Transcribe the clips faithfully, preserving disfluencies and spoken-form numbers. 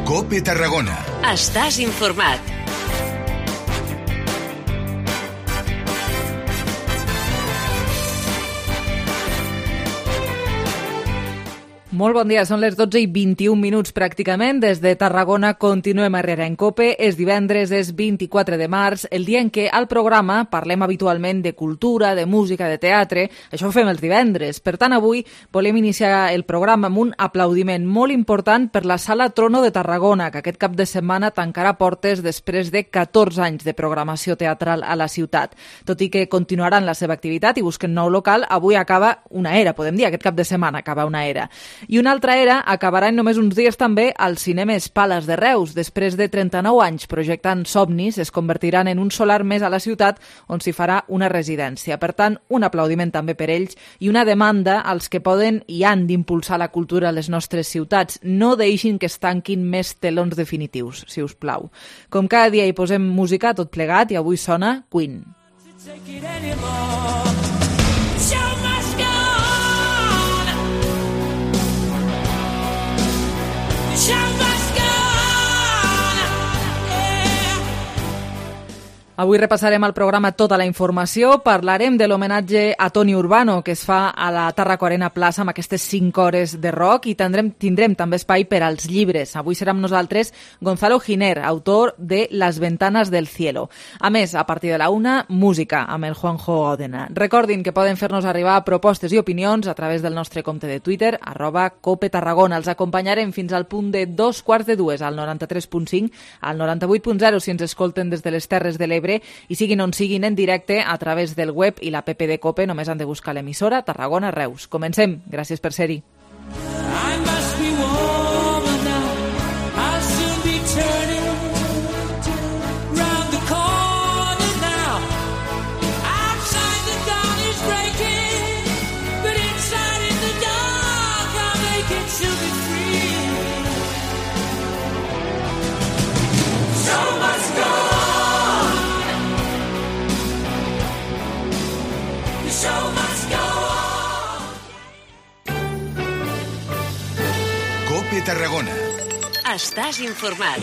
COPE Tarragona. Estàs informat. Molt bon dia, són les dotze i vint-i-un minuts pràcticament. Des de Tarragona continuem a Herrera en COPE. És divendres, és vint-i-quatre de març, el dia en què al programa parlem habitualment de cultura, de música, de teatre. Això ho fem els divendres. Per tant, avui volem iniciar el programa amb un aplaudiment molt important per la Sala Trono de Tarragona, que aquest cap de setmana tancarà portes després de catorze anys de programació teatral a la ciutat. Tot i que continuaran la seva activitat i busquen nou local, avui acaba una era, podem dir, aquest cap de setmana acaba una era. I una altra era acabarà en només uns dies també als cinemes Pales de Reus. Després de trenta-nou anys projectant somnis, es convertiran en un solar més a la ciutat on s'hi farà una residència. Per tant, un aplaudiment també per ells i una demanda als que poden i han d'impulsar la cultura a les nostres ciutats. No deixin que es tanquin més telons definitius, si us plau. Com cada dia hi posem música tot plegat i avui sona Queen. Avui repassarem al programa tota la informació, parlarem de l'homenatge a Toni Urbano que es fa a la Tarraco-Arena Plaça amb aquestes cinc hores de rock i tindrem, tindrem també espai per als llibres. Avui serà amb nosaltres Gonzalo Giner, autor de Las ventanas del cielo. A més, a partir de la una, música amb el Juanjo Òdena. Recordin que poden fer-nos arribar propostes i opinions a través del nostre compte de Twitter, arroba Cope Tarragona. Els acompanyarem fins al punt de dos quarts de dues al noranta-tres punt cinc, al noranta-vuit punt zero si ens escolten des de les Terres de l'Ebre i siguin on siguin en directe a través del web i l'app de COPE, només han de buscar l'emissora Tarragona Reus. Comencem. Gràcies per ser-hi. COPE Tarragona. Estàs informat.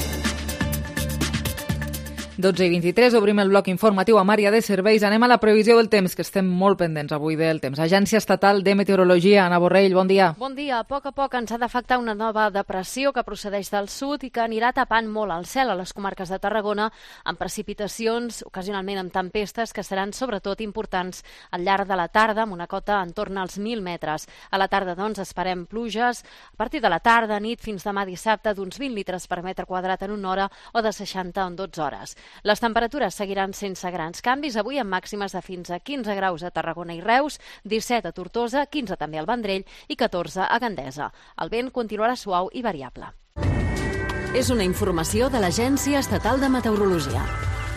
dotze i vint-i-tres, obrim el bloc informatiu amb àrea de serveis. Anem a la previsió del temps, que estem molt pendents avui del temps. Agència Estatal de Meteorologia, Anna Borrell, bon dia. Bon dia. A poc a poc ens ha d'afectar una nova depressió que procedeix del sud i que anirà tapant molt el cel a les comarques de Tarragona amb precipitacions, ocasionalment amb tempestes, que seran sobretot importants al llarg de la tarda, amb una cota en torn als mil metres. A la tarda, doncs, esperem pluges a partir de la tarda, nit, fins demà dissabte, d'uns vint litres per metre quadrat en una hora o de seixanta en dotze hores. Les temperatures seguiran sense grans canvis, avui amb màximes de fins a quinze graus a Tarragona i Reus, disset a Tortosa, quinze també al Vendrell i catorze a Gandesa. El vent continuarà suau i variable. És una informació de l'Agència Estatal de Meteorologia.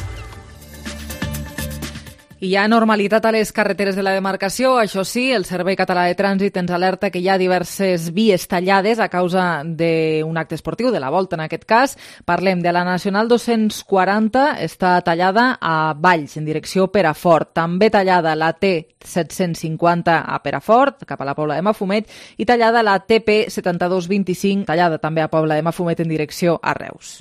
Hi ha normalitat a les carreteres de la demarcació. Això sí, el Servei Català de Trànsit ens alerta que hi ha diverses vies tallades a causa d'un acte esportiu, de la Volta en aquest cas. Parlem de la Nacional dos-cents quaranta, està tallada a Valls, en direcció Perafort. També tallada la T set-cents cinquanta a Perafort, cap a la Pobla de Mafumet, i tallada la T P setanta-dos vint-i-cinc, tallada també a Pobla de Mafumet en direcció a Reus.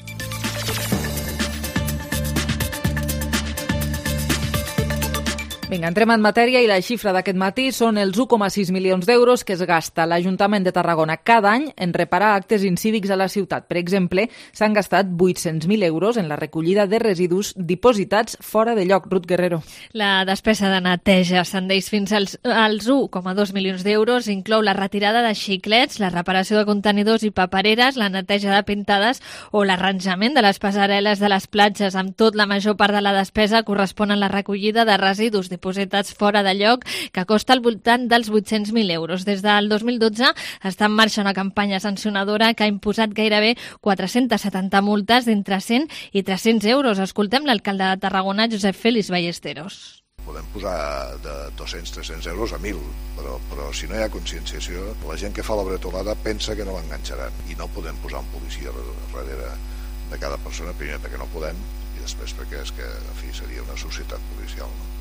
Vinga, entrem en matèria i la xifra d'aquest matí són els u coma sis milions d'euros que es gasta l'Ajuntament de Tarragona cada any en reparar actes incívics a la ciutat. Per exemple, s'han gastat vuit-cents mil euros en la recollida de residus dipositats fora de lloc. Ruth Guerrero. La despesa de neteja ascendeix fins als, als u coma dos milions d'euros, inclou la retirada de xiclets, la reparació de contenidors i papereres, la neteja de pintades o l'arranjament de les passarel·les de les platges. Amb tot, la major part de la despesa correspon a la recollida de residus dipositats fora de lloc, que costa al voltant dels vuit-cents mil euros. Des del dos mil dotze està en marxa una campanya sancionadora que ha imposat gairebé quatre-centes setanta multes d'entre cent i tres-cents euros. Escoltem l'alcalde de Tarragona, Josep Félix Ballesteros. Podem posar de dos-cents a tres-cents euros a mil, però, però si no hi ha conscienciació, la gent que fa la bretolada pensa que no l'enganxaran i no podem posar un policia darrere de cada persona, primer perquè no podem i després perquè és que, en fi, seria una societat policial, no?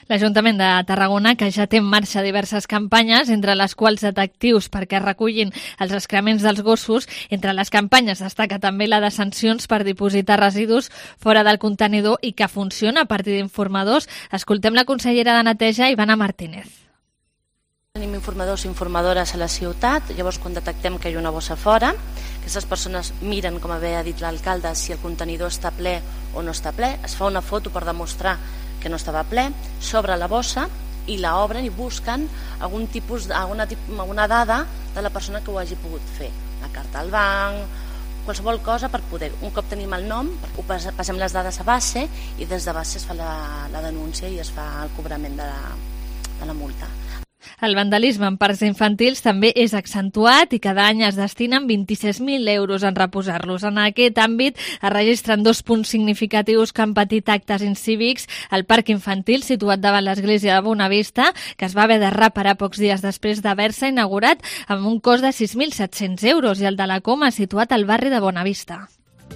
L'Ajuntament de Tarragona, que ja té en marxa diverses campanyes, entre les quals detectius perquè recullin els excrements dels gossos. Entre les campanyes destaca també la de sancions per dipositar residus fora del contenidor i que funciona a partir d'informadors. Escoltem la consellera de Neteja, Ivana Martínez. Tenim informadors i informadores a la ciutat, llavors quan detectem que hi ha una bossa fora, aquestes persones miren, com havia dit l'alcalde, si el contenidor està ple o no està ple, es fa una foto per demostrar que no estava ple, s'obre la bossa i la obren i busquen algun tipus, alguna, alguna dada de la persona que ho hagi pogut fer, la carta al banc, qualsevol cosa per poder, un cop tenim el nom, ho passem les dades a base i des de base es fa la, la denúncia i es fa el cobrament de la, de la multa. El vandalisme en parcs infantils també és accentuat i cada any es destinen vint-i-sis mil euros en reposar-los. En aquest àmbit es registren dos punts significatius que han patit actes incívics. El parc infantil, situat davant l'església de Bonavista, que es va haver de reparar pocs dies després d'haver-se inaugurat amb un cost de sis mil set-cents euros, i el de la Coma, situat al barri de Bonavista.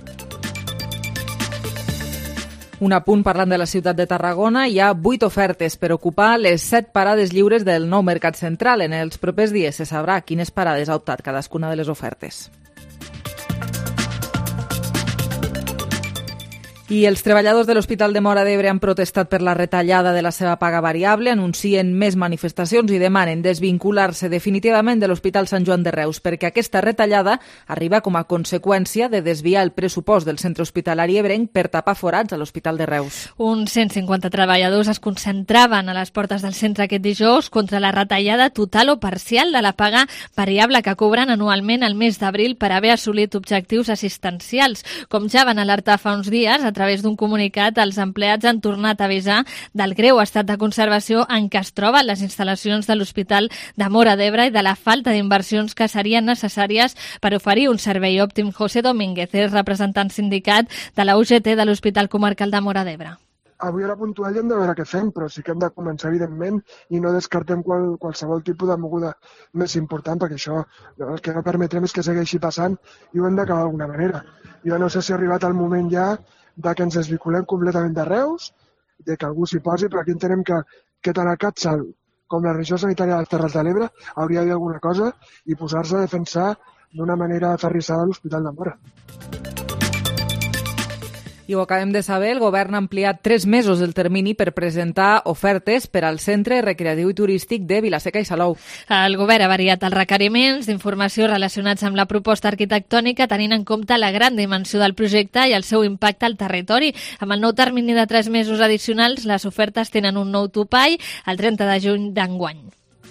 Un apunt parlant de la ciutat de Tarragona. Hi ha vuit ofertes per ocupar les set parades lliures del nou Mercat Central. En els propers dies se sabrà quines parades ha optat cadascuna de les ofertes. I els treballadors de l'Hospital de Móra d'Ebre han protestat per la retallada de la seva paga variable, anuncien més manifestacions i demanen desvincular-se definitivament de l'Hospital Sant Joan de Reus, perquè aquesta retallada arriba com a conseqüència de desviar el pressupost del centre hospitalari ebrenc per tapar forats a l'Hospital de Reus. Uns cent cinquanta treballadors es concentraven a les portes del centre aquest dijous contra la retallada total o parcial de la paga variable que cobren anualment al mes d'abril per haver assolit objectius assistencials. Com ja van alertar fa uns dies, a A través d'un comunicat, els empleats han tornat a avisar del greu estat de conservació en què es troben les instal·lacions de l'Hospital de Móra d'Ebre i de la falta d'inversions que serien necessàries per oferir un servei òptim. José Domínguez és representant sindicat de la U G T de l'Hospital Comarcal de Móra d'Ebre. Avui a la puntual hem de veure què fem, però sí que hem de començar, evidentment, i no descartem qual, qualsevol tipus de moguda més important, perquè això el que no permetrem és que segueixi passant i ho hem d'acabar d'alguna manera. Jo no sé si ha arribat el moment ja de que ens desvinculem completament de Reus, de que algú s'hi posi, però aquí entenem que, que tant el CatSalut com la Regió Sanitària de les Terres de l'Ebre hauria de dir alguna cosa i posar-se a defensar d'una manera aferrissada l'Hospital de Móra. I ho acabem de saber, el govern ha ampliat tres mesos el termini per presentar ofertes per al Centre Recreatiu i Turístic de Vila-seca i Salou. El govern ha variat els requeriments d'informació relacionats amb la proposta arquitectònica, tenint en compte la gran dimensió del projecte i el seu impacte al territori. Amb el nou termini de tres mesos addicionals, les ofertes tenen un nou topall el trenta de juny d'enguany.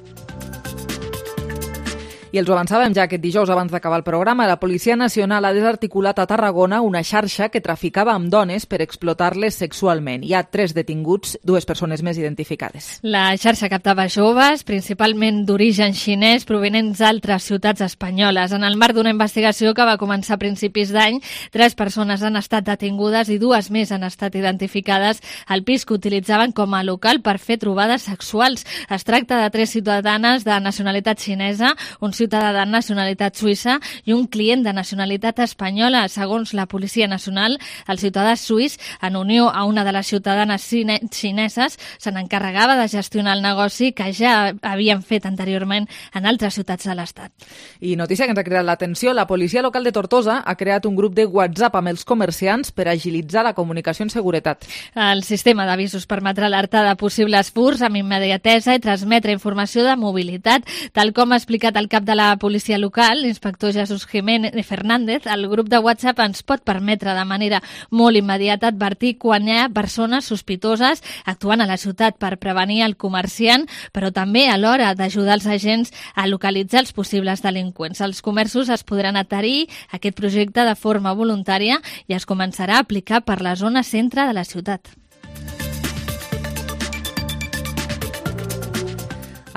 I els ho avançàvem ja aquest dijous abans d'acabar el programa. La Policia Nacional ha desarticulat a Tarragona una xarxa que traficava amb dones per explotar-les sexualment. Hi ha tres detinguts, dues persones més identificades. La xarxa captava joves, principalment d'origen xinès, provenents d'altres ciutats espanyoles. En el marc d'una investigació que va començar a principis d'any, tres persones han estat detingudes i dues més han estat identificades al pis que utilitzaven com a local per fer trobades sexuals. Es tracta de tres ciutadanes de nacionalitat xinesa, un ciutadà de nacionalitat suïssa i un client de nacionalitat espanyola. Segons la Policia Nacional, el ciutadà suís, en unió a una de les ciutadanes xineses, se n'encarregava de gestionar el negoci que ja havien fet anteriorment en altres ciutats de l'Estat. I notícia que ens ha cridat l'atenció, la policia local de Tortosa ha creat un grup de WhatsApp amb els comerciants per agilitzar la comunicació en seguretat. El sistema d'avisos permetrà alertar de possibles furts amb immediatesa i transmetre informació de mobilitat. Tal com ha explicat el cap de la policia local, l'inspector Jesús Jiménez Fernández, el grup de WhatsApp ens pot permetre de manera molt immediata advertir quan hi ha persones sospitoses actuant a la ciutat per prevenir el comerciant, però també a l'hora d'ajudar els agents a localitzar els possibles delinqüents. Els comerços es podran adherir a aquest projecte de forma voluntària i es començarà a aplicar per la zona centre de la ciutat.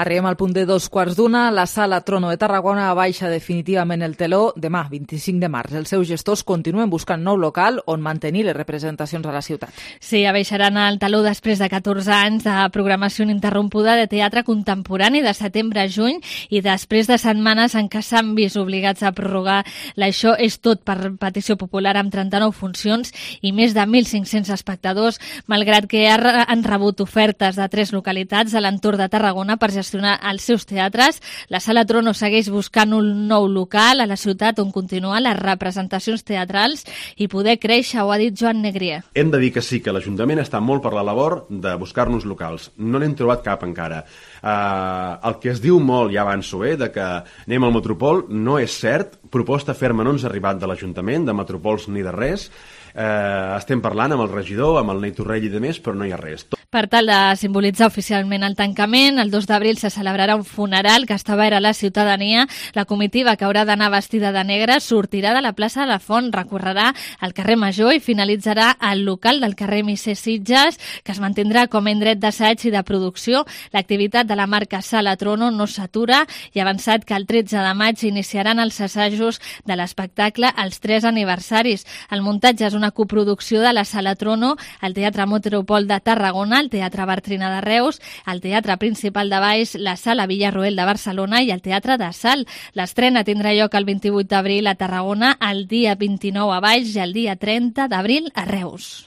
Arribem al punt de dos quarts d'una. La Sala Trono de Tarragona abaixa definitivament el teló demà, vint-i-cinc de març. Els seus gestors continuen buscant nou local on mantenir les representacions a la ciutat. Sí, abaixaran el teló després de catorze anys de programació ininterrompuda de teatre contemporani de setembre a juny i després de setmanes en què s'han vist obligats a prorrogar l'Això és tot per petició popular amb trenta-nou funcions i més de mil cinc-cents espectadors, malgrat que han rebut ofertes de tres localitats a l'entorn de Tarragona per gestionar els seus teatres. La Sala Trono segueix buscant un nou local a la ciutat on continuar les representacions teatrals i poder créixer, ho ha dit Joan Negrier. Hem de dir que sí, que l'Ajuntament està molt per la labor de buscar-nos locals. No n'hem trobat cap encara. Uh, el que es diu molt, ja avanço, eh, de que anem al Metropol, no és cert. Proposta ferma no ens ha arribat de l'Ajuntament, de Metropols ni de res. Eh, estem parlant amb el regidor, amb el Ney Torrell i de més, però no hi ha res. Per tal de simbolitzar oficialment el tancament, el dos d'abril se celebrarà un funeral que està obert a la ciutadania. La comitiva, que haurà d'anar vestida de negre, sortirà de la plaça de la Font, recorrerà al carrer Major i finalitzarà al local del carrer Misser Sitges, que es mantindrà com a indret d'assaig i de producció. L'activitat de la marca Sala Trono no s'atura i ha avançat que el tretze de maig iniciaran els assajos de l'espectacle als tres aniversaris. El muntatge és una coproducció de la Sala Trono, el Teatre Metropol de Tarragona, el Teatre Bartrina de Reus, el Teatre Principal de Baix, la Sala Villarroel de Barcelona i el Teatre de Salt. L'estrena tindrà lloc el vint-i-vuit d'abril a Tarragona, el dia vint-i-nou a Baix i el dia trenta d'abril a Reus.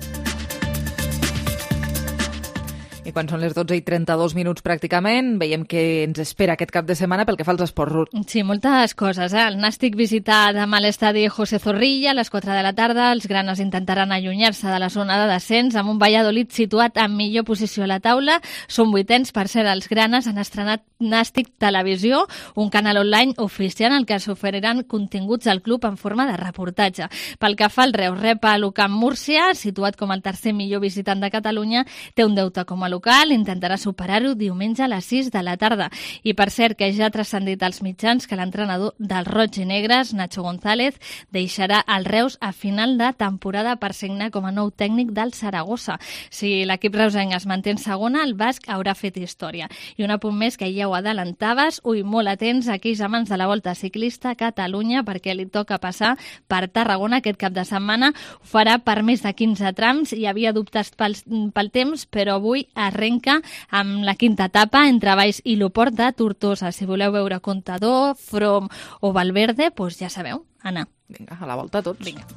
I quan són les dotze i trenta-dos minuts pràcticament, veiem que ens espera aquest cap de setmana pel que fa als esports, Ruth. Sí, moltes coses. Eh? El Nàstic visita demà l'estadi José Zorrilla a les quatre de la tarda. Els granes intentaran allunyar-se de la zona de descens amb un Valladolid situat en millor posició a la taula. Són vuitens, per cert, els granes han estrenat Nàstic Televisió, un canal online oficial en el que s'oferiran continguts al club en forma de reportatge. Pel que fa al Reus, rep a l'Ucamp Múrcia, situat com el tercer millor visitant de Catalunya, té un deute com a local, intentarà superar-ho diumenge a les sis de la tarda. I per cert que ja ha transcendit als mitjans que l'entrenador dels Roig i Negres, Nacho González, deixarà el Reus a final de temporada per signar com a nou tècnic del Saragossa. Si l'equip reusenc es manté en segona, el basc haurà fet història. I un apunt més que ja ho adelantaves, ui, molt atents a aquells amants de la Volta Ciclista a Catalunya perquè li toca passar per Tarragona aquest cap de setmana. Ho farà per més de quinze trams, hi havia dubtes pel, pel temps, però avui arrenca amb la quinta etapa entre Valls i l'Oport de Tortosa. Si voleu veure Contador, From o Valverde, doncs ja sabeu, anar. Vinga, a la volta tots. Vinga.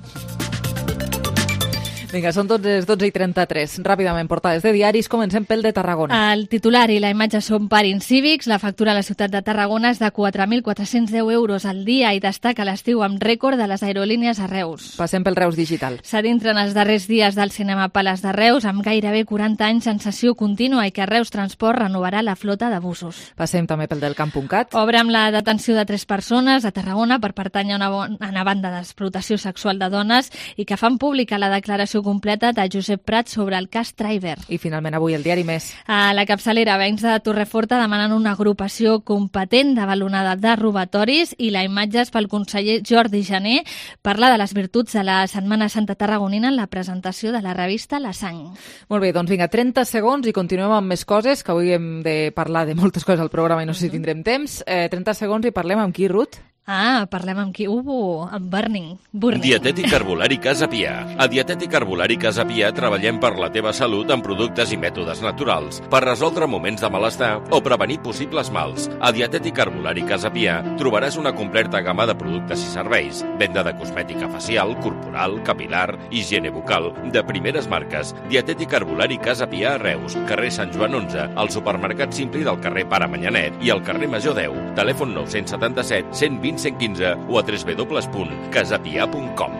Vinga, són tots les dotze i trenta-tres. Ràpidament, portades de diaris. Comencem pel de Tarragona. El titular i la imatge són per Incívics. La factura a la ciutat de Tarragona és de quatre mil quatre-cents deu euros al dia i destaca l'estiu amb rècord de les aerolínies a Reus. Passem pel Reus Digital. S'adintren els darrers dies del cinema Pales de Reus amb gairebé quaranta anys en sessió contínua i que Reus Transport renovarà la flota de busos. Passem també pel del Camp.cat. Obre amb la detenció de tres persones a Tarragona per pertànyer a una, bon, a una banda d'explotació sexual de dones i que fan pública la declaració completa de Josep Prat sobre el cas Traiber. I finalment avui el diari Més. A la capçalera, veïns de Torreforta demanen una agrupació competent de balonada de robatoris i la imatge és pel conseller Jordi Jané. Parla de les virtuts de la Setmana Santa Tarragonina en la presentació de la revista La Sang. Molt bé, doncs vinga, trenta segons i continuem amb més coses, que avui hem de parlar de moltes coses al programa i no sé si tindrem temps. Eh, trenta segons i parlem amb qui, Ruth? Ah, parlem amb qui? Uh, amb Burning. Burning. Dietètic Herbolari Casa Pia. A Dietètic Herbolari Casa Pia treballem per la teva salut amb productes i mètodes naturals, per resoldre moments de malestar o prevenir possibles mals. A Dietètic Herbolari Casa Pia trobaràs una completa gamma de productes i serveis, venda de cosmètica facial, corporal, capilar, higiene bucal, de primeres marques. Dietètic Herbolari Casa Pia a Reus, carrer Sant Joan onze, al supermercat Simpli del carrer Pare Manyanet i al carrer Major deu. Telèfon nou set set, cent vint, cent quinze o a w w w punt casapia punt com.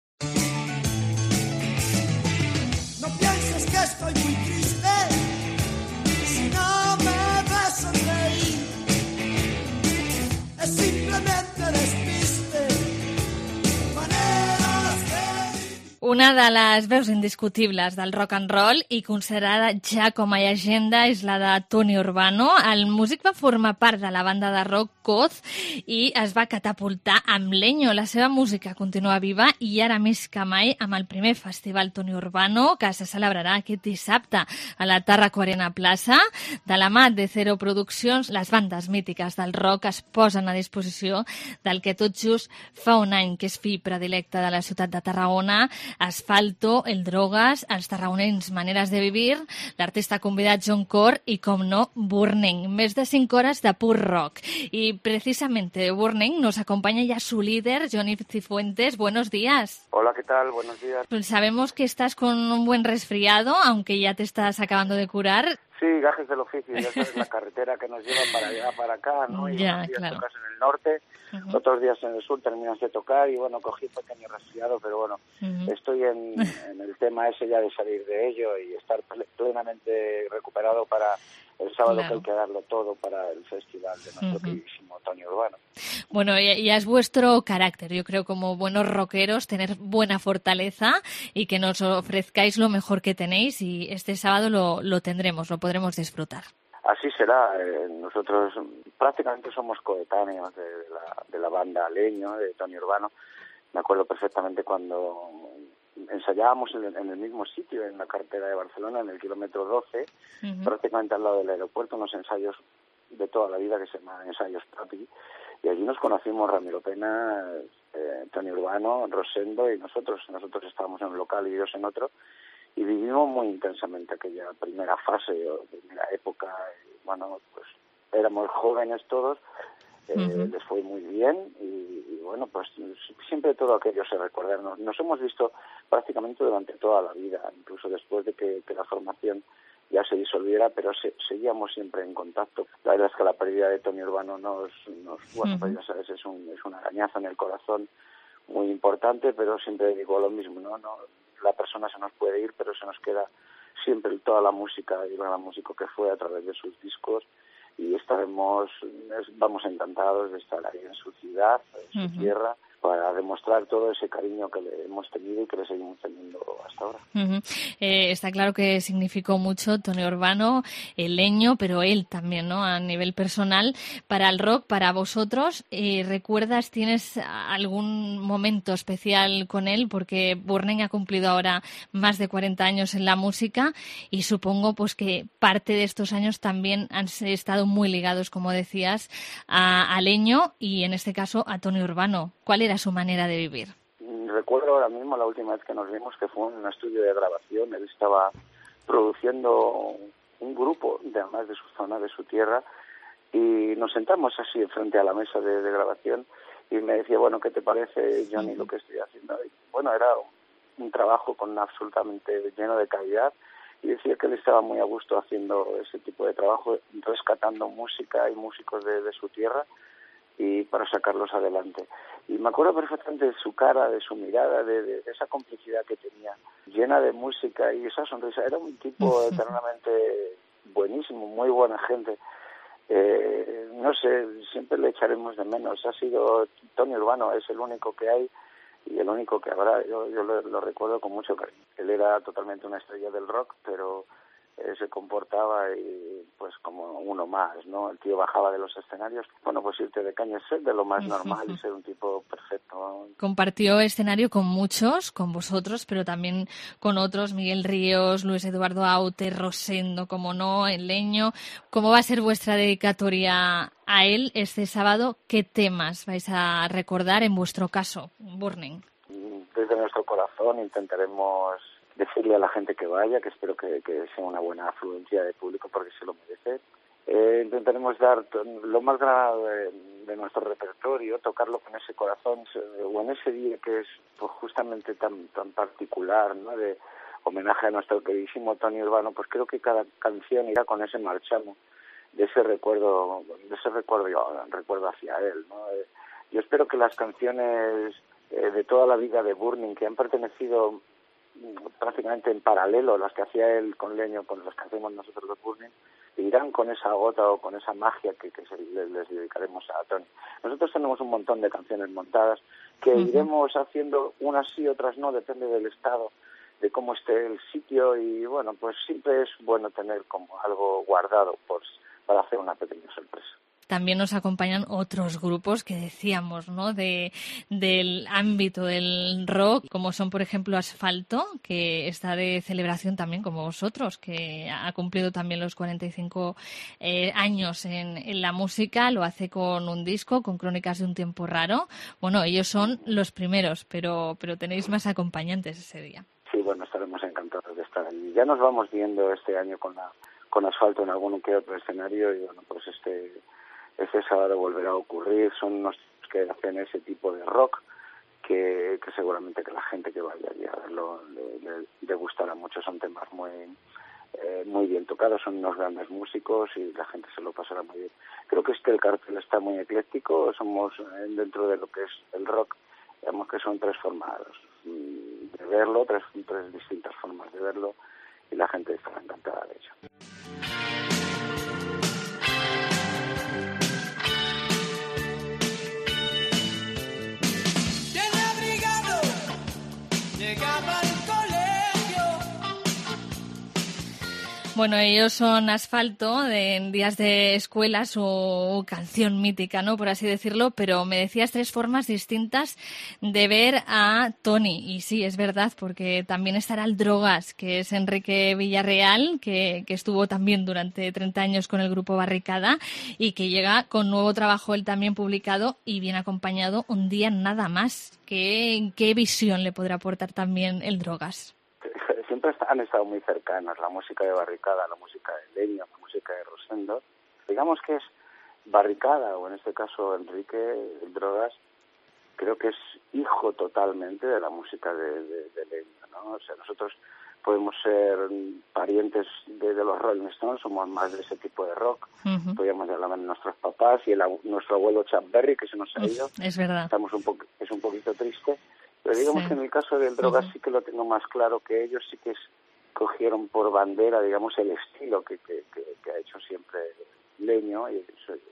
No pienses que estoy muy triste si no me ves sonreír. Es simplemente despiste. Una de les veus indiscutibles del rock and roll i considerada ja com a llegenda és la de Tony Urbano. El músic va formar part de la banda de rock Coz i es va catapultar amb Leño. La seva música continua viva i ara més que mai amb el primer festival Tony Urbano que se celebrarà aquest dissabte a la Tàrraco Arena Plaça. De la mà de Cero Produccions, les bandes mítiques del rock es posen a disposició del que tot just fa un any que és fill predilecte de la ciutat de Tarragona, Asfalto, El Drogas, els tarragonins Maneres de Vivir, l'artista convidat John Core i, com no, Burning. Més de cinc hores de pur rock. Y precisamente de Burning nos acompaña ya su líder, Johnny Cifuentes. Buenos días. Hola, ¿qué tal? Buenos días. Pues sabemos que estás con un buen resfriado, aunque ya te estás acabando de curar. Sí, gajes del oficio, ya sabes, la carretera que nos lleva para allá, para acá, ¿no? Y ya, unos días claro. tocas en el norte, Uh-huh. otros días en el sur terminas de tocar y bueno, cogí un pequeño resfriado, pero bueno, Uh-huh. estoy en, en el tema ese ya de salir de ello y estar ple- plenamente recuperado para el sábado, Claro. que hay que darlo todo para el festival de nuestro Uh-huh. queridísimo Tony Urbano. Bueno, y, y es vuestro carácter, yo creo, como buenos rockeros, tener buena fortaleza y que nos ofrezcáis lo mejor que tenéis, y este sábado lo, lo tendremos, lo podremos disfrutar. Así será. Eh, nosotros prácticamente somos coetáneos de la, de la banda Leño, de Tony Urbano. Me acuerdo perfectamente cuando ensayábamos en el, en el mismo sitio, en la carretera de Barcelona, en el kilómetro doce, Uh-huh. prácticamente al lado del aeropuerto, unos ensayos de toda la vida que se llaman ensayos Papi. Y allí nos conocimos Ramiro Pena, eh, Tony Urbano, Rosendo y nosotros. Nosotros estábamos en un local y ellos en otro. Y vivimos muy intensamente aquella primera fase o primera época. Y, bueno, pues éramos jóvenes todos, eh, Uh-huh. les fue muy bien y, y bueno, pues siempre todo aquello se recuerda. Nos, nos hemos visto prácticamente durante toda la vida, incluso después de que, que la formación ya se disolviera, pero se, seguíamos siempre en contacto. La verdad es que la pérdida de Tony Urbano nos, nos bueno, Uh-huh. pues ya sabes, es, un, es una arañazo en el corazón muy importante, pero siempre digo lo mismo, ¿no? no La persona se nos puede ir, pero se nos queda siempre toda la música y el gran músico que fue a través de sus discos, y estaremos, vamos encantados de estar ahí en su ciudad, en su Uh-huh. tierra, para demostrar todo ese cariño que le hemos tenido y que le seguimos teniendo hasta ahora. Uh-huh. Eh, está claro que significó mucho Tony Urbano, el Leño, pero él también, ¿no? A nivel personal, para el rock, para vosotros. Eh, ¿Recuerdas, tienes algún momento especial con él? Porque Burning ha cumplido ahora más de cuarenta años en la música y supongo pues que parte de estos años también han estado muy ligados, como decías, a, a Leño y en este caso a Tony Urbano. ¿Cuál era su manera de vivir? Recuerdo ahora mismo la última vez que nos vimos, que fue en un estudio de grabación. Él estaba produciendo un grupo, de, además de su zona, de su tierra, y nos sentamos así frente a la mesa de, de grabación y me decía, bueno, ¿qué te parece, Johnny, lo que estoy haciendo? Y, bueno, era un trabajo con absolutamente lleno de calidad, y decía que él estaba muy a gusto haciendo ese tipo de trabajo, rescatando música y músicos de, de su tierra, y para sacarlos adelante. Y me acuerdo perfectamente de su cara, de su mirada, de, de, de esa complicidad que tenía, llena de música y esa sonrisa. Era un tipo eternamente buenísimo, muy buena gente. Eh, no sé, siempre le echaremos de menos. Ha sido Tony Urbano, es el único que hay y el único que habrá. Yo, yo lo, lo recuerdo con mucho cariño. Él era totalmente una estrella del rock, pero Eh, se comportaba y pues como uno más, ¿no? El tío bajaba de los escenarios, bueno, pues irte de caña es ser de lo más normal y ser un tipo perfecto, ¿no? Compartió escenario con muchos, con vosotros, pero también con otros, Miguel Ríos, Luis Eduardo Aute, Rosendo, como no, el Leño. ¿Cómo va a ser vuestra dedicatoria a él este sábado? ¿Qué temas vais a recordar en vuestro caso, Burning? Desde nuestro corazón intentaremos decirle a la gente que vaya, que espero que, que sea una buena afluencia de público porque se lo merece. Eh, intentaremos dar lo más grande de, de nuestro repertorio, tocarlo con ese corazón, o en ese día que es pues, justamente tan tan particular, ¿no? De homenaje a nuestro queridísimo Tony Urbano, pues creo que cada canción irá con ese marchamo, de ese recuerdo, de ese recuerdo, yo, recuerdo hacia él, ¿no? Eh, yo espero que las canciones eh, de toda la vida de Burning, que han pertenecido prácticamente en paralelo las que hacía él con Leño, con las que hacemos nosotros los Burning, irán con esa gota o con esa magia que, que se, les, les dedicaremos a Tony. Nosotros tenemos un montón de canciones montadas, que Uh-huh. iremos haciendo unas sí, otras no, depende del estado, de cómo esté el sitio, y bueno, pues siempre es bueno tener como algo guardado pues, para hacer una pequeña sorpresa. También nos acompañan otros grupos que decíamos, ¿no? De, del ámbito del rock, como son, por ejemplo, Asfalto, que está de celebración también como vosotros, que ha cumplido también los cuarenta y cinco eh, años en, en la música, lo hace con un disco, con Crónicas de un tiempo raro. Bueno, ellos son los primeros, pero, pero tenéis más acompañantes ese día. Sí, bueno, estaremos encantados de estar allí. Ya nos vamos viendo este año con la con Asfalto en algún que otro escenario, y bueno, pues este este sábado volverá a ocurrir. Son unos que hacen ese tipo de rock que, que seguramente que la gente que vaya allí a verlo le, le, le gustará mucho. Son temas muy eh, muy bien tocados, son unos grandes músicos y la gente se lo pasará muy bien. Creo que es que el cartel está muy ecléctico. Somos eh, dentro de lo que es el rock, digamos que son tres formas de verlo, tres, tres distintas formas de verlo, y la gente estará encantada de ello. Bueno, ellos son Asfalto, de, en días de escuela, su canción mítica, ¿no? Por así decirlo, pero me decías tres formas distintas de ver a Toni. Y sí, es verdad, porque también estará el Drogas, que es Enrique Villarreal, que, que estuvo también durante treinta años con el grupo Barricada y que llega con nuevo trabajo él también publicado y bien acompañado, Un día nada más. ¿Qué, qué visión le podrá aportar también el Drogas? Siempre han estado muy cercanas, la música de Barricada, la música de Leño, la música de Rosendo. Digamos que es Barricada, o en este caso Enrique el Drogas, creo que es hijo totalmente de la música de, de, de Leño, ¿no? O sea, nosotros podemos ser parientes de, de los Rolling Stones, somos más de ese tipo de rock. Uh-huh. Podríamos hablar de nuestros papás y el, nuestro abuelo Chuck Berry, que se nos ha ido. Uf, es verdad. Estamos un po- es un poquito triste. Pero digamos sí. que en el caso del Drogas uh-huh. sí que lo tengo más claro, que ellos sí que cogieron por bandera, digamos, el estilo que, que, que, que ha hecho siempre Leño y,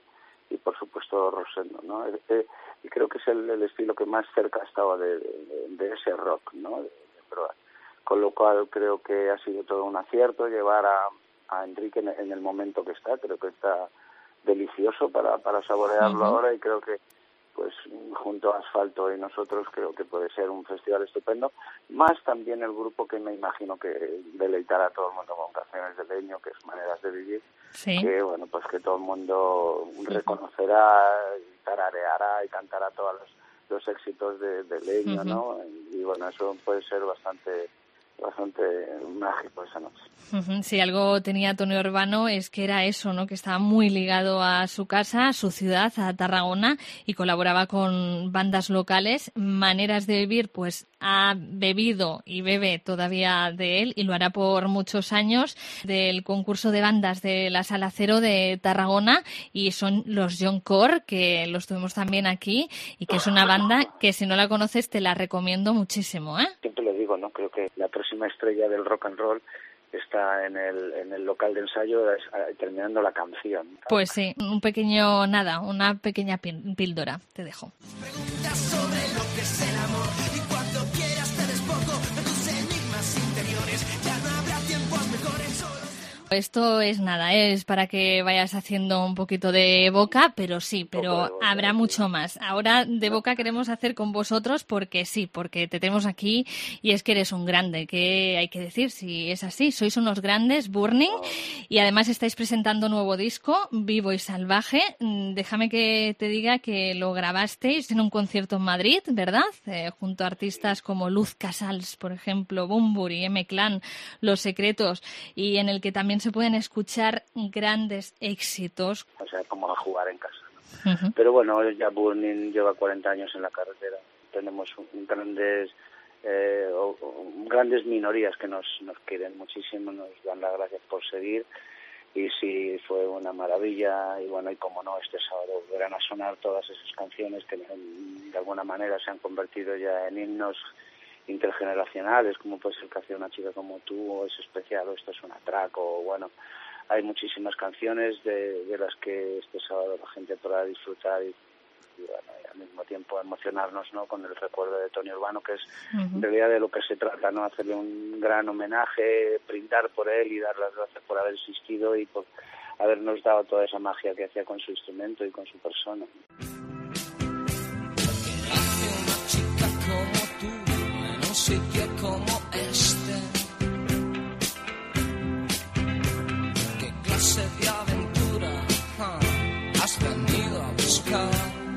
y por supuesto Rosendo, ¿no? Y creo que es el, el estilo que más cerca ha estado de, de, de ese rock, ¿no? De, de Drogas. Con lo cual creo que ha sido todo un acierto llevar a, a Enrique en, en el momento que está. Creo que está delicioso para, para saborearlo uh-huh. ahora, y creo que pues junto a Asfalto y nosotros creo que puede ser un festival estupendo, más también el grupo que me imagino que deleitará a todo el mundo con canciones de Leño, que es Maneras de Vivir, sí. que bueno, pues que todo el mundo reconocerá, y tarareará y cantará todos los, los éxitos de, de Leño, uh-huh. ¿no? Y bueno, eso puede ser bastante bastante mágico esa noche. Uh-huh. Si algo tenía Toni Urbano es que era eso, ¿no? Que estaba muy ligado a su casa, a su ciudad, a Tarragona, y colaboraba con bandas locales. Maneras de Vivir, pues ha bebido y bebe todavía de él, y lo hará por muchos años, del concurso de bandas de la Sala Cero de Tarragona, y son los John Core, que los tuvimos también aquí, y que es una banda que si no la conoces te la recomiendo muchísimo, ¿eh? Siempre lo digo, ¿no? Creo que la próxima estrella del rock and roll está en el en el local de ensayo terminando la canción. Pues sí, un pequeño, nada, una pequeña píldora, te dejo. Preguntas sobre lo que es el amor, y cuando quieras te despojo de tus enigmas interiores, ya no habrá tiempos mejores solo. Esto es nada, es para que vayas haciendo un poquito de boca, pero sí, pero habrá mucho más. Ahora de boca queremos hacer con vosotros porque sí, porque te tenemos aquí y es que eres un grande, que hay que decir, si es así, sois unos grandes, Burning, y además estáis presentando nuevo disco, Vivo y Salvaje. Déjame que te diga que lo grabasteis en un concierto en Madrid, ¿verdad? Eh, junto a artistas como Luz Casals, por ejemplo, Bumburi, M-Clan, Los Secretos, y en el que también se pueden escuchar grandes éxitos. O sea, como a jugar en casa, ¿no? Uh-huh. Pero bueno, ya Burning lleva cuarenta años en la carretera. Tenemos un, grandes eh, o, o, grandes minorías que nos, nos quieren muchísimo, nos dan las gracias por seguir. Y sí, fue una maravilla. Y bueno, y como no, este sábado volverán a sonar todas esas canciones que de alguna manera se han convertido ya en himnos intergeneracionales, como puede ser Canción Una Chica Como Tú, o Es Especial, o Esto Es un Atraco, o bueno, hay muchísimas canciones de, de las que este sábado la gente podrá disfrutar y, y, bueno, y al mismo tiempo emocionarnos, ¿no?, con el recuerdo de Tony Urbano, que es Uh-huh. en realidad de lo que se trata, ¿no?, hacerle un gran homenaje, brindar por él y dar las gracias por haber existido y por habernos dado toda esa magia que hacía con su instrumento y con su persona. Una chica como tú, en un sitio como este, ¿qué clase de aventura ah, has venido a buscar?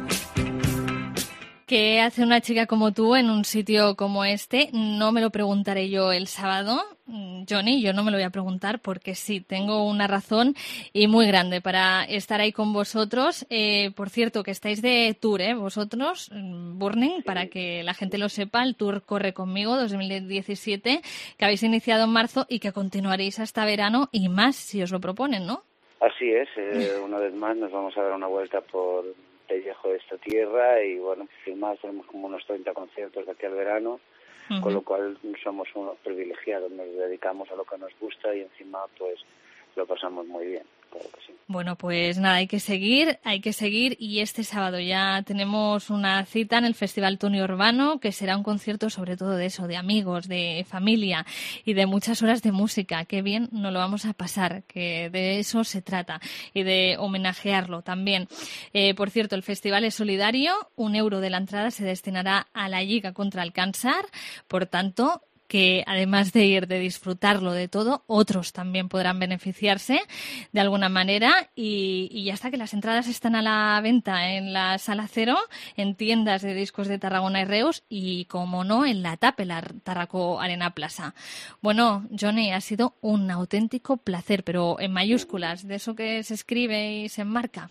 ¿Qué hace una chica como tú en un sitio como este? No me lo preguntaré yo el sábado, Johnny, yo no me lo voy a preguntar porque sí, tengo una razón y muy grande para estar ahí con vosotros. Eh, por cierto, que estáis de tour, ¿eh? Vosotros, Burning, sí. Para que la gente lo sepa, el tour Corre Conmigo dos mil diecisiete, que habéis iniciado en marzo y que continuaréis hasta verano y más si os lo proponen, ¿no? Así es, eh, una vez más nos vamos a dar una vuelta por pellejo de esta tierra y bueno, sin más tenemos como unos treinta conciertos de aquí al verano, uh-huh. Con lo cual somos unos privilegiados, nos dedicamos a lo que nos gusta y encima pues lo pasamos muy bien, claro que sí. Bueno, pues nada, hay que seguir, hay que seguir y este sábado ya tenemos una cita en el Festival Tony Urbano, que será un concierto sobre todo de eso, de amigos, de familia y de muchas horas de música. Qué bien nos lo vamos a pasar, que de eso se trata y de homenajearlo también. Eh, por cierto, el festival es solidario, un euro de la entrada se destinará a la Lliga contra el Cáncer, por tanto, que además de ir, de disfrutarlo de todo, otros también podrán beneficiarse de alguna manera y, y ya está, que las entradas están a la venta en la Sala Cero, en tiendas de discos de Tarragona y Reus y, como no, en la TAP, en la Tarraco Arena Plaza. Bueno, Johnny, ha sido un auténtico placer, pero en mayúsculas, de eso que se escribe y se enmarca.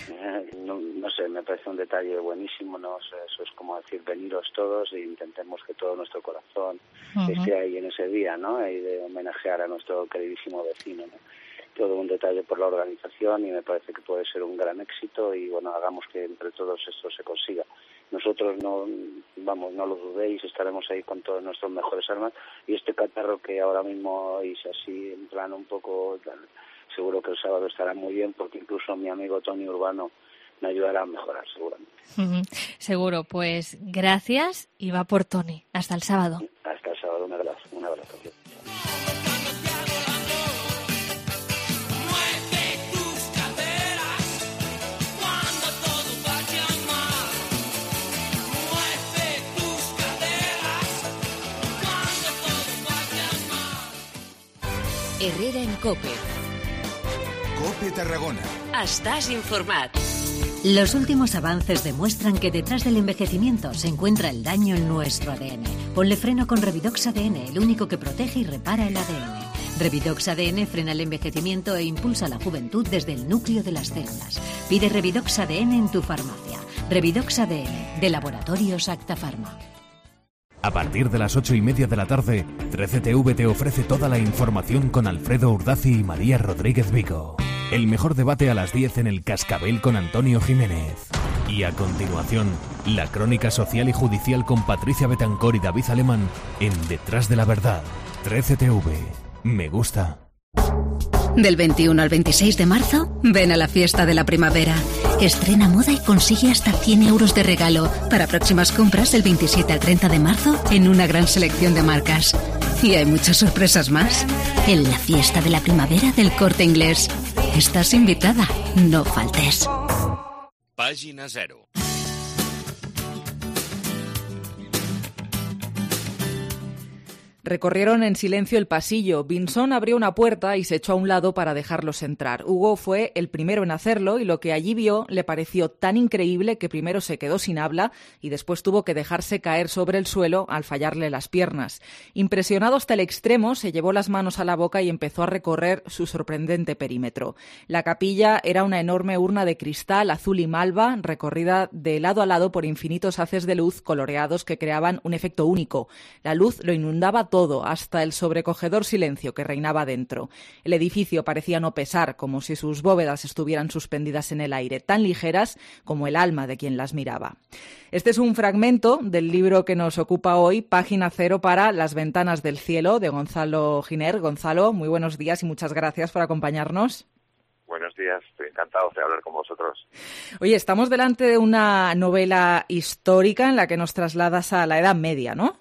No, no sé, me parece un detalle buenísimo, ¿no? O sea, eso es como decir, veniros todos e intentemos que todo nuestro corazón uh-huh. esté ahí en ese día, ¿no? Y de homenajear a nuestro queridísimo vecino, ¿no? Todo un detalle por la organización y me parece que puede ser un gran éxito y, bueno, hagamos que entre todos esto se consiga. Nosotros no, vamos, no lo dudéis, estaremos ahí con todas nuestras mejores armas y este catarro que ahora mismo es así en plan un poco... seguro que el sábado estará muy bien porque incluso mi amigo Tony Urbano me ayudará a mejorar seguramente. Uh-huh. Seguro, pues gracias y va por Tony. Hasta el sábado. Hasta el sábado, un abrazo. Un abrazo. Herrera en COPE. COPE Tarragona. Estás informat. Los últimos avances demuestran que detrás del envejecimiento se encuentra el daño en nuestro A D N. Ponle freno con Revidox A D N, el único que protege y repara el A D N. Revidox A D N frena el envejecimiento e impulsa la juventud desde el núcleo de las células. Pide Revidox A D N en tu farmacia. Revidox A D N, de Laboratorios Acta Pharma. A partir de las ocho y media de la tarde, trece T V te ofrece toda la información con Alfredo Urdazi y María Rodríguez Vico. El mejor debate a las diez en el Cascabel con Antonio Jiménez. Y a continuación, la crónica social y judicial con Patricia Betancor y David Alemán en Detrás de la Verdad. trece T V. Me gusta. Del veintiuno al veintiséis de marzo, ven a la fiesta de la primavera. Estrena moda y consigue hasta cien euros de regalo para próximas compras del veintisiete al treinta de marzo en una gran selección de marcas. Y hay muchas sorpresas más en la fiesta de la primavera del Corte Inglés. Estás invitada, no faltes. Página cero. Recorrieron en silencio el pasillo. Vinson abrió una puerta y se echó a un lado para dejarlos entrar. Hugo fue el primero en hacerlo y lo que allí vio le pareció tan increíble que primero se quedó sin habla y después tuvo que dejarse caer sobre el suelo al fallarle las piernas. Impresionado hasta el extremo, se llevó las manos a la boca y empezó a recorrer su sorprendente perímetro. La capilla era una enorme urna de cristal azul y malva, recorrida de lado a lado por infinitos haces de luz coloreados que creaban un efecto único. La luz lo inundaba todo, hasta el sobrecogedor silencio que reinaba dentro. El edificio parecía no pesar, como si sus bóvedas estuvieran suspendidas en el aire, tan ligeras como el alma de quien las miraba. Este es un fragmento del libro que nos ocupa hoy, Página Cero para Las Ventanas del Cielo, de Gonzalo Giner. Gonzalo, muy buenos días y muchas gracias por acompañarnos. Buenos días. días. Estoy encantado de hablar con vosotros. Oye, estamos delante de una novela histórica en la que nos trasladas a la Edad Media, ¿no?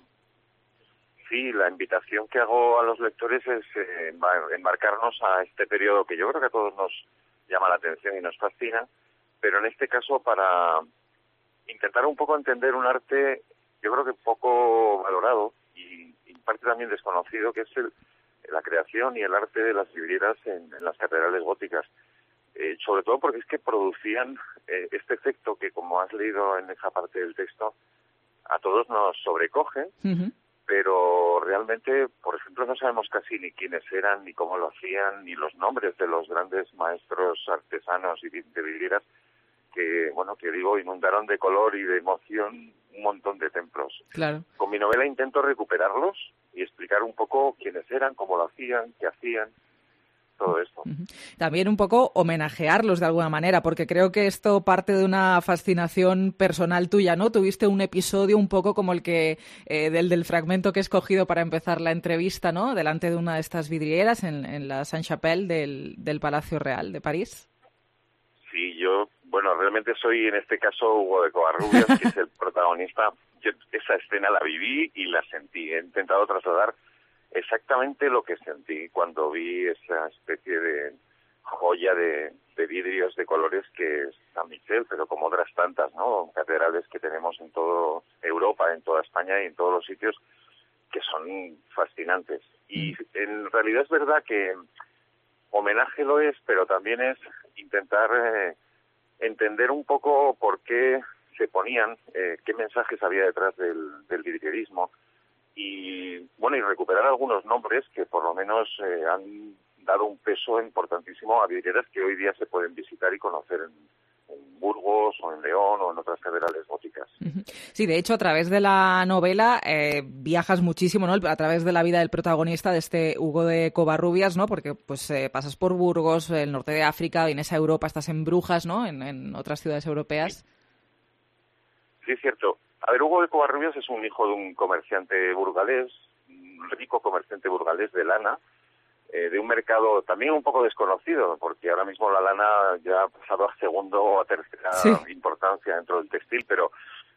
Sí, la invitación que hago a los lectores es eh, embarcarnos a este periodo que yo creo que a todos nos llama la atención y nos fascina, pero en este caso para intentar un poco entender un arte, yo creo que poco valorado y en parte también desconocido, que es el, la creación y el arte de las vidrieras en, en las catedrales góticas. Eh, sobre todo porque es que producían eh, este efecto que, como has leído en esa parte del texto, a todos nos sobrecoge, uh-huh. pero realmente, por ejemplo, no sabemos casi ni quiénes eran, ni cómo lo hacían, ni los nombres de los grandes maestros artesanos y de vidrieras que, bueno, que digo, inundaron de color y de emoción un montón de templos. Claro. Con mi novela intento recuperarlos y explicar un poco quiénes eran, cómo lo hacían, qué hacían, todo esto. También un poco homenajearlos de alguna manera, porque creo que esto parte de una fascinación personal tuya, ¿no? Tuviste un episodio un poco como el que eh, del, del fragmento que he escogido para empezar la entrevista, ¿no? Delante de una de estas vidrieras en, en la Sainte-Chapelle del, del Palacio Real de París. Sí, yo, bueno, realmente soy en este caso Hugo de Covarrubias, que es el protagonista. Yo esa escena la viví y la sentí. He intentado trasladar exactamente lo que sentí cuando vi esa especie de joya de, de vidrios de colores que es San Michel, pero como otras tantas, ¿no? Catedrales que tenemos en toda Europa, en toda España y en todos los sitios que son fascinantes. Y en realidad es verdad que homenaje lo es, pero también es intentar eh, entender un poco por qué se ponían, eh, qué mensajes había detrás del, del vidrierismo y, bueno, y recuperar algunos nombres que por lo menos eh, han dado un peso importantísimo a vidrieras que hoy día se pueden visitar y conocer en, en Burgos o en León o en otras catedrales góticas. Sí, de hecho, a través de la novela eh, viajas muchísimo, ¿no? A través de la vida del protagonista, de este Hugo de Covarrubias, ¿no? Porque pues eh, pasas por Burgos, el norte de África, vienes a Europa, estás en Brujas, ¿no? En, en otras ciudades europeas. Sí, es cierto. A ver, Hugo de Covarrubias es un hijo de un comerciante burgalés, un rico comerciante burgalés de lana, eh, de un mercado también un poco desconocido, porque ahora mismo la lana ya ha pasado a segundo o a tercera sí. importancia dentro del textil, pero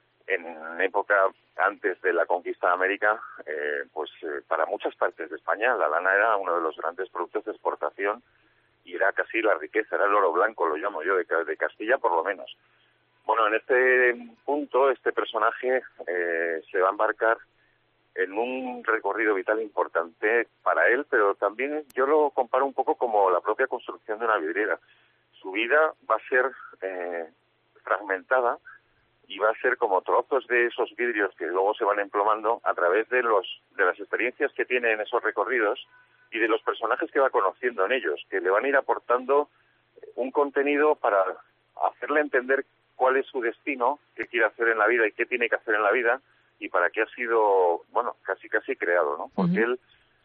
en época antes de la conquista de América, eh, pues eh, para muchas partes de España la lana era uno de los grandes productos de exportación y era casi la riqueza, era el oro blanco, lo llamo yo, de, de Castilla por lo menos. Bueno, en este punto, este personaje eh, se va a embarcar en un recorrido vital importante para él, pero también yo lo comparo un poco como la propia construcción de una vidriera. Su vida va a ser eh, fragmentada y va a ser como trozos de esos vidrios que luego se van emplomando a través de los de las experiencias que tiene en esos recorridos y de los personajes que va conociendo en ellos, que le van a ir aportando un contenido para hacerle entender cuál es su destino, qué quiere hacer en la vida y qué tiene que hacer en la vida y para qué ha sido, bueno, casi casi creado, ¿no? Porque uh-huh. él,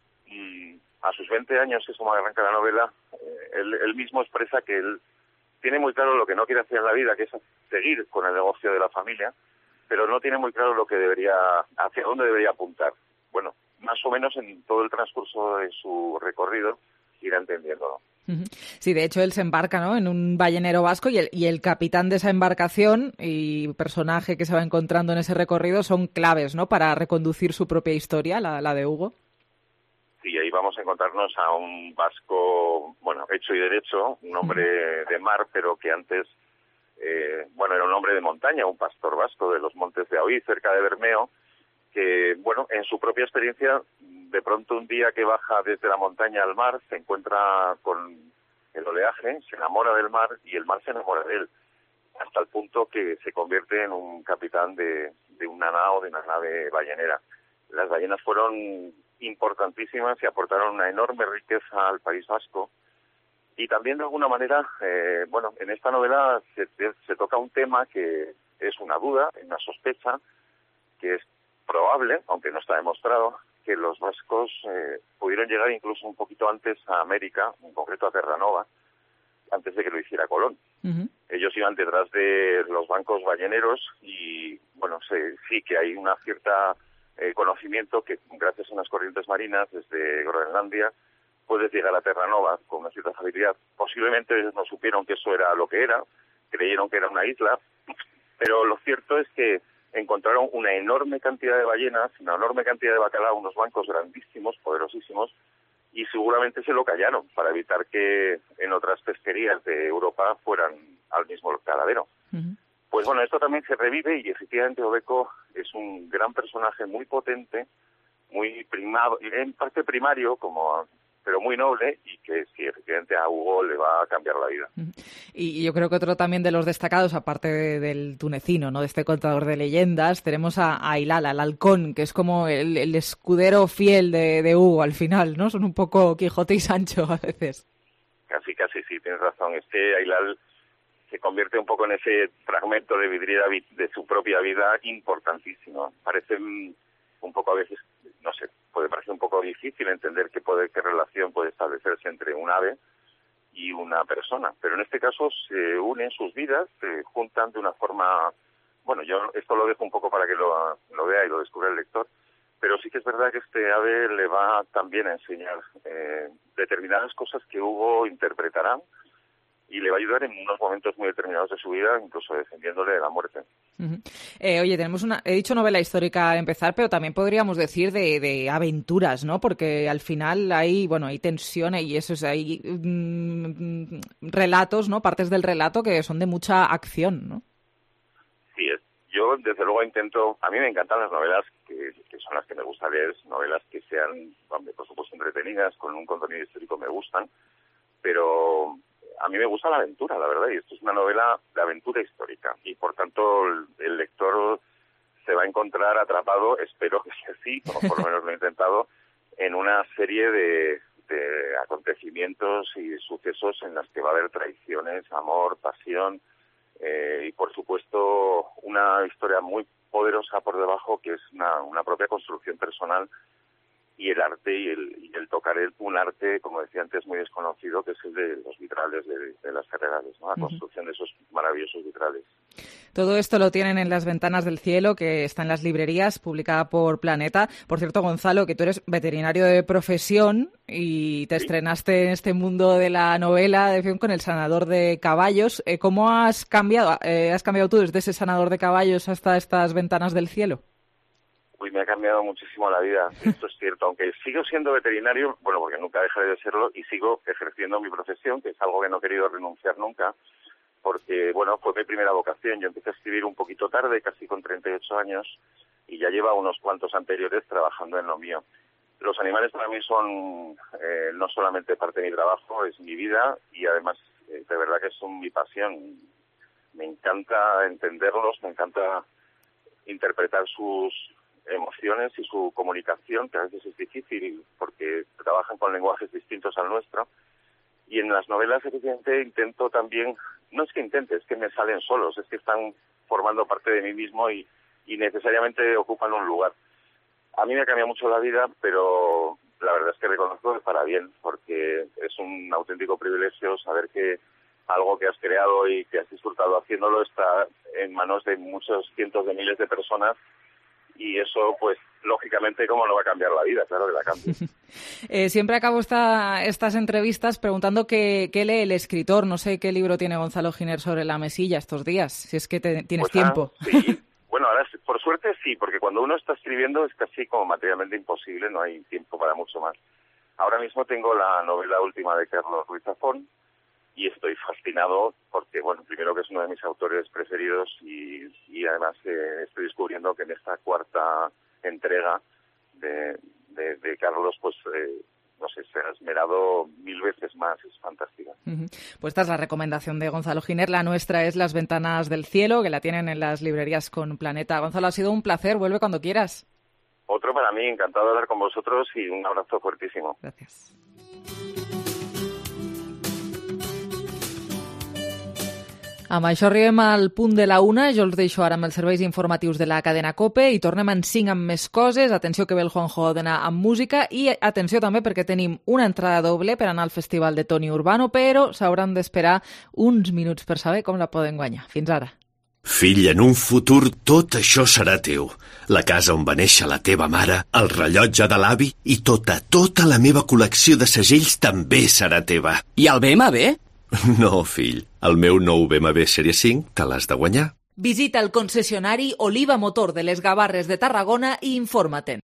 y a sus veinte años, es como arranca la novela, eh, él, él mismo expresa que él tiene muy claro lo que no quiere hacer en la vida, que es seguir con el negocio de la familia, pero no tiene muy claro lo que debería, hacia dónde debería apuntar. Bueno, más o menos en todo el transcurso de su recorrido irá entendiéndolo. Sí, de hecho él se embarca, ¿no?, en un ballenero vasco y el, y el capitán de esa embarcación y personaje que se va encontrando en ese recorrido son claves, ¿no?, para reconducir su propia historia, la, la de Hugo. Sí, ahí vamos a encontrarnos a un vasco, bueno, hecho y derecho, un hombre de mar, pero que antes, eh, bueno, era un hombre de montaña, un pastor vasco de los montes de Aoí, cerca de Bermeo, que, bueno, en su propia experiencia, de pronto un día que baja desde la montaña al mar, se encuentra con el oleaje, se enamora del mar y el mar se enamora de él, hasta el punto que se convierte en un capitán de, de una nao, de una nave ballenera. Las ballenas fueron importantísimas y aportaron una enorme riqueza al País Vasco. Y también, de alguna manera, eh, bueno, en esta novela se, se toca un tema que es una duda, una sospecha, que es probable, aunque no está demostrado, que los vascos eh, pudieron llegar incluso un poquito antes a América, en concreto a Terranova, antes de que lo hiciera Colón. Uh-huh. Ellos iban detrás de los bancos balleneros y, bueno, se, sí que hay una cierta eh, conocimiento que, gracias a unas corrientes marinas desde Groenlandia, puedes llegar a Terranova con una cierta facilidad. Posiblemente ellos no supieron que eso era lo que era, creyeron que era una isla, pero lo cierto es que encontraron una enorme cantidad de ballenas, una enorme cantidad de bacalao, unos bancos grandísimos, poderosísimos, y seguramente se lo callaron para evitar que en otras pesquerías de Europa fueran al mismo caladero. Uh-huh. Pues bueno, esto también se revive y efectivamente Oveco es un gran personaje muy potente, muy primado, en parte primario, como pero muy noble, y que sí, efectivamente a Hugo le va a cambiar la vida. Y yo creo que otro también de los destacados, aparte de, del tunecino, ¿no?, de este contador de leyendas, tenemos a, a Ilala, el halcón, que es como el, el escudero fiel de, de Hugo al final, ¿no? Son un poco Quijote y Sancho a veces. Casi, casi sí, tienes razón. Es que Ailal se convierte un poco en ese fragmento de vidriera de su propia vida importantísimo. Parece un poco a veces, no sé, puede parecer un poco difícil entender qué, puede, qué relación puede establecerse entre un ave y una persona, pero en este caso se unen sus vidas, se juntan de una forma, bueno, yo esto lo dejo un poco para que lo, lo vea y lo descubra el lector, pero sí que es verdad que este ave le va también a enseñar eh, determinadas cosas que Hugo interpretará y le va a ayudar en unos momentos muy determinados de su vida, incluso defendiéndole de la muerte. Uh-huh. Eh, oye, tenemos una, he dicho novela histórica al empezar, pero también podríamos decir de, de aventuras, ¿no? Porque al final hay, bueno, hay tensión y eso es, hay mm, relatos, ¿no? Partes del relato que son de mucha acción, ¿no? Sí, es. Yo desde luego intento, a mí me encantan las novelas que, que son las que me gusta leer, novelas que sean, por supuesto, entretenidas, con un contenido histórico me gustan, pero a mí me gusta la aventura, la verdad, y esto es una novela de aventura histórica, y por tanto el, el lector se va a encontrar atrapado, espero que sea así, como por lo menos lo he intentado, en una serie de, de acontecimientos y sucesos en las que va a haber traiciones, amor, pasión, eh, y por supuesto una historia muy poderosa por debajo, que es una, una propia construcción personal, y el arte y el, y el tocar el, un arte, como decía antes, muy desconocido, que es el de los vitrales de, de las catedrales, ¿no? La uh-huh. construcción de esos maravillosos vitrales. Todo esto lo tienen en Las Ventanas del Cielo, que está en las librerías, publicada por Planeta. Por cierto, Gonzalo, que tú eres veterinario de profesión y te ¿Sí? estrenaste en este mundo de la novela de ficción con El sanador de caballos. ¿Cómo has cambiado? Eh, ¿Has cambiado tú desde ese sanador de caballos hasta estas Ventanas del Cielo? Uy, me ha cambiado muchísimo la vida, esto es cierto, aunque sigo siendo veterinario, bueno, porque nunca dejaré de serlo, y sigo ejerciendo mi profesión, que es algo que no he querido renunciar nunca, porque, bueno, fue mi primera vocación. Yo empecé a escribir un poquito tarde, casi con treinta y ocho años, y ya lleva unos cuantos anteriores trabajando en lo mío. Los animales para mí son eh, no solamente parte de mi trabajo, es mi vida, y además, eh, de verdad que son mi pasión. Me encanta entenderlos, me encanta interpretar sus emociones y su comunicación, que a veces es difícil porque trabajan con lenguajes distintos al nuestro. Y en las novelas, efectivamente, intento también, no es que intente, es que me salen solos, es que están formando parte de mí mismo y, y necesariamente ocupan un lugar. A mí me ha cambiado mucho la vida, pero la verdad es que reconozco que para bien, porque es un auténtico privilegio saber que algo que has creado y que has disfrutado haciéndolo está en manos de muchos cientos de miles de personas. Y eso, pues, lógicamente, ¿cómo no va a cambiar la vida? Claro que la cambia. eh, siempre acabo esta, estas entrevistas preguntando qué, qué lee el escritor. No sé qué libro tiene Gonzalo Giner sobre la mesilla estos días, si es que te, tienes pues, tiempo. Ah, sí, bueno, ahora por suerte sí, porque cuando uno está escribiendo es casi como materialmente imposible, no hay tiempo para mucho más. Ahora mismo tengo la novela última de Carlos Ruiz Zafón, y estoy fascinado porque, bueno, primero que es uno de mis autores preferidos y, y además eh, estoy descubriendo que en esta cuarta entrega de, de, de Carlos, pues, eh, no sé, se ha esmerado mil veces más, es fantástica. Uh-huh. Pues esta es la recomendación de Gonzalo Giner. La nuestra es Las Ventanas del Cielo, que la tienen en las librerías con Planeta. Gonzalo, ha sido un placer, vuelve cuando quieras. Otro para mí, encantado de hablar con vosotros y un abrazo fuertísimo. Gracias. Amb això arribem al punt de la una. Jo els deixo ara amb els serveis informatius de la cadena COPE i tornem en cinc amb més coses. Atenció que ve el Juanjo d'anar amb música i atenció també perquè tenim una entrada doble per anar al Festival de Toni Urbano, però s'hauran d'esperar uns minuts per saber com la poden guanyar. Fins ara. Fill, en un futur tot això serà teu. La casa on va néixer la teva mare, el rellotge de l'avi i tota, tota la meva col·lecció de segells també serà teva. I el B M W? No, fill. El meu nou B M W Sèrie cinc te l'has de guanyar. Visita el concessionari Oliva Motor de les Gavarres de Tarragona i informa-te'n.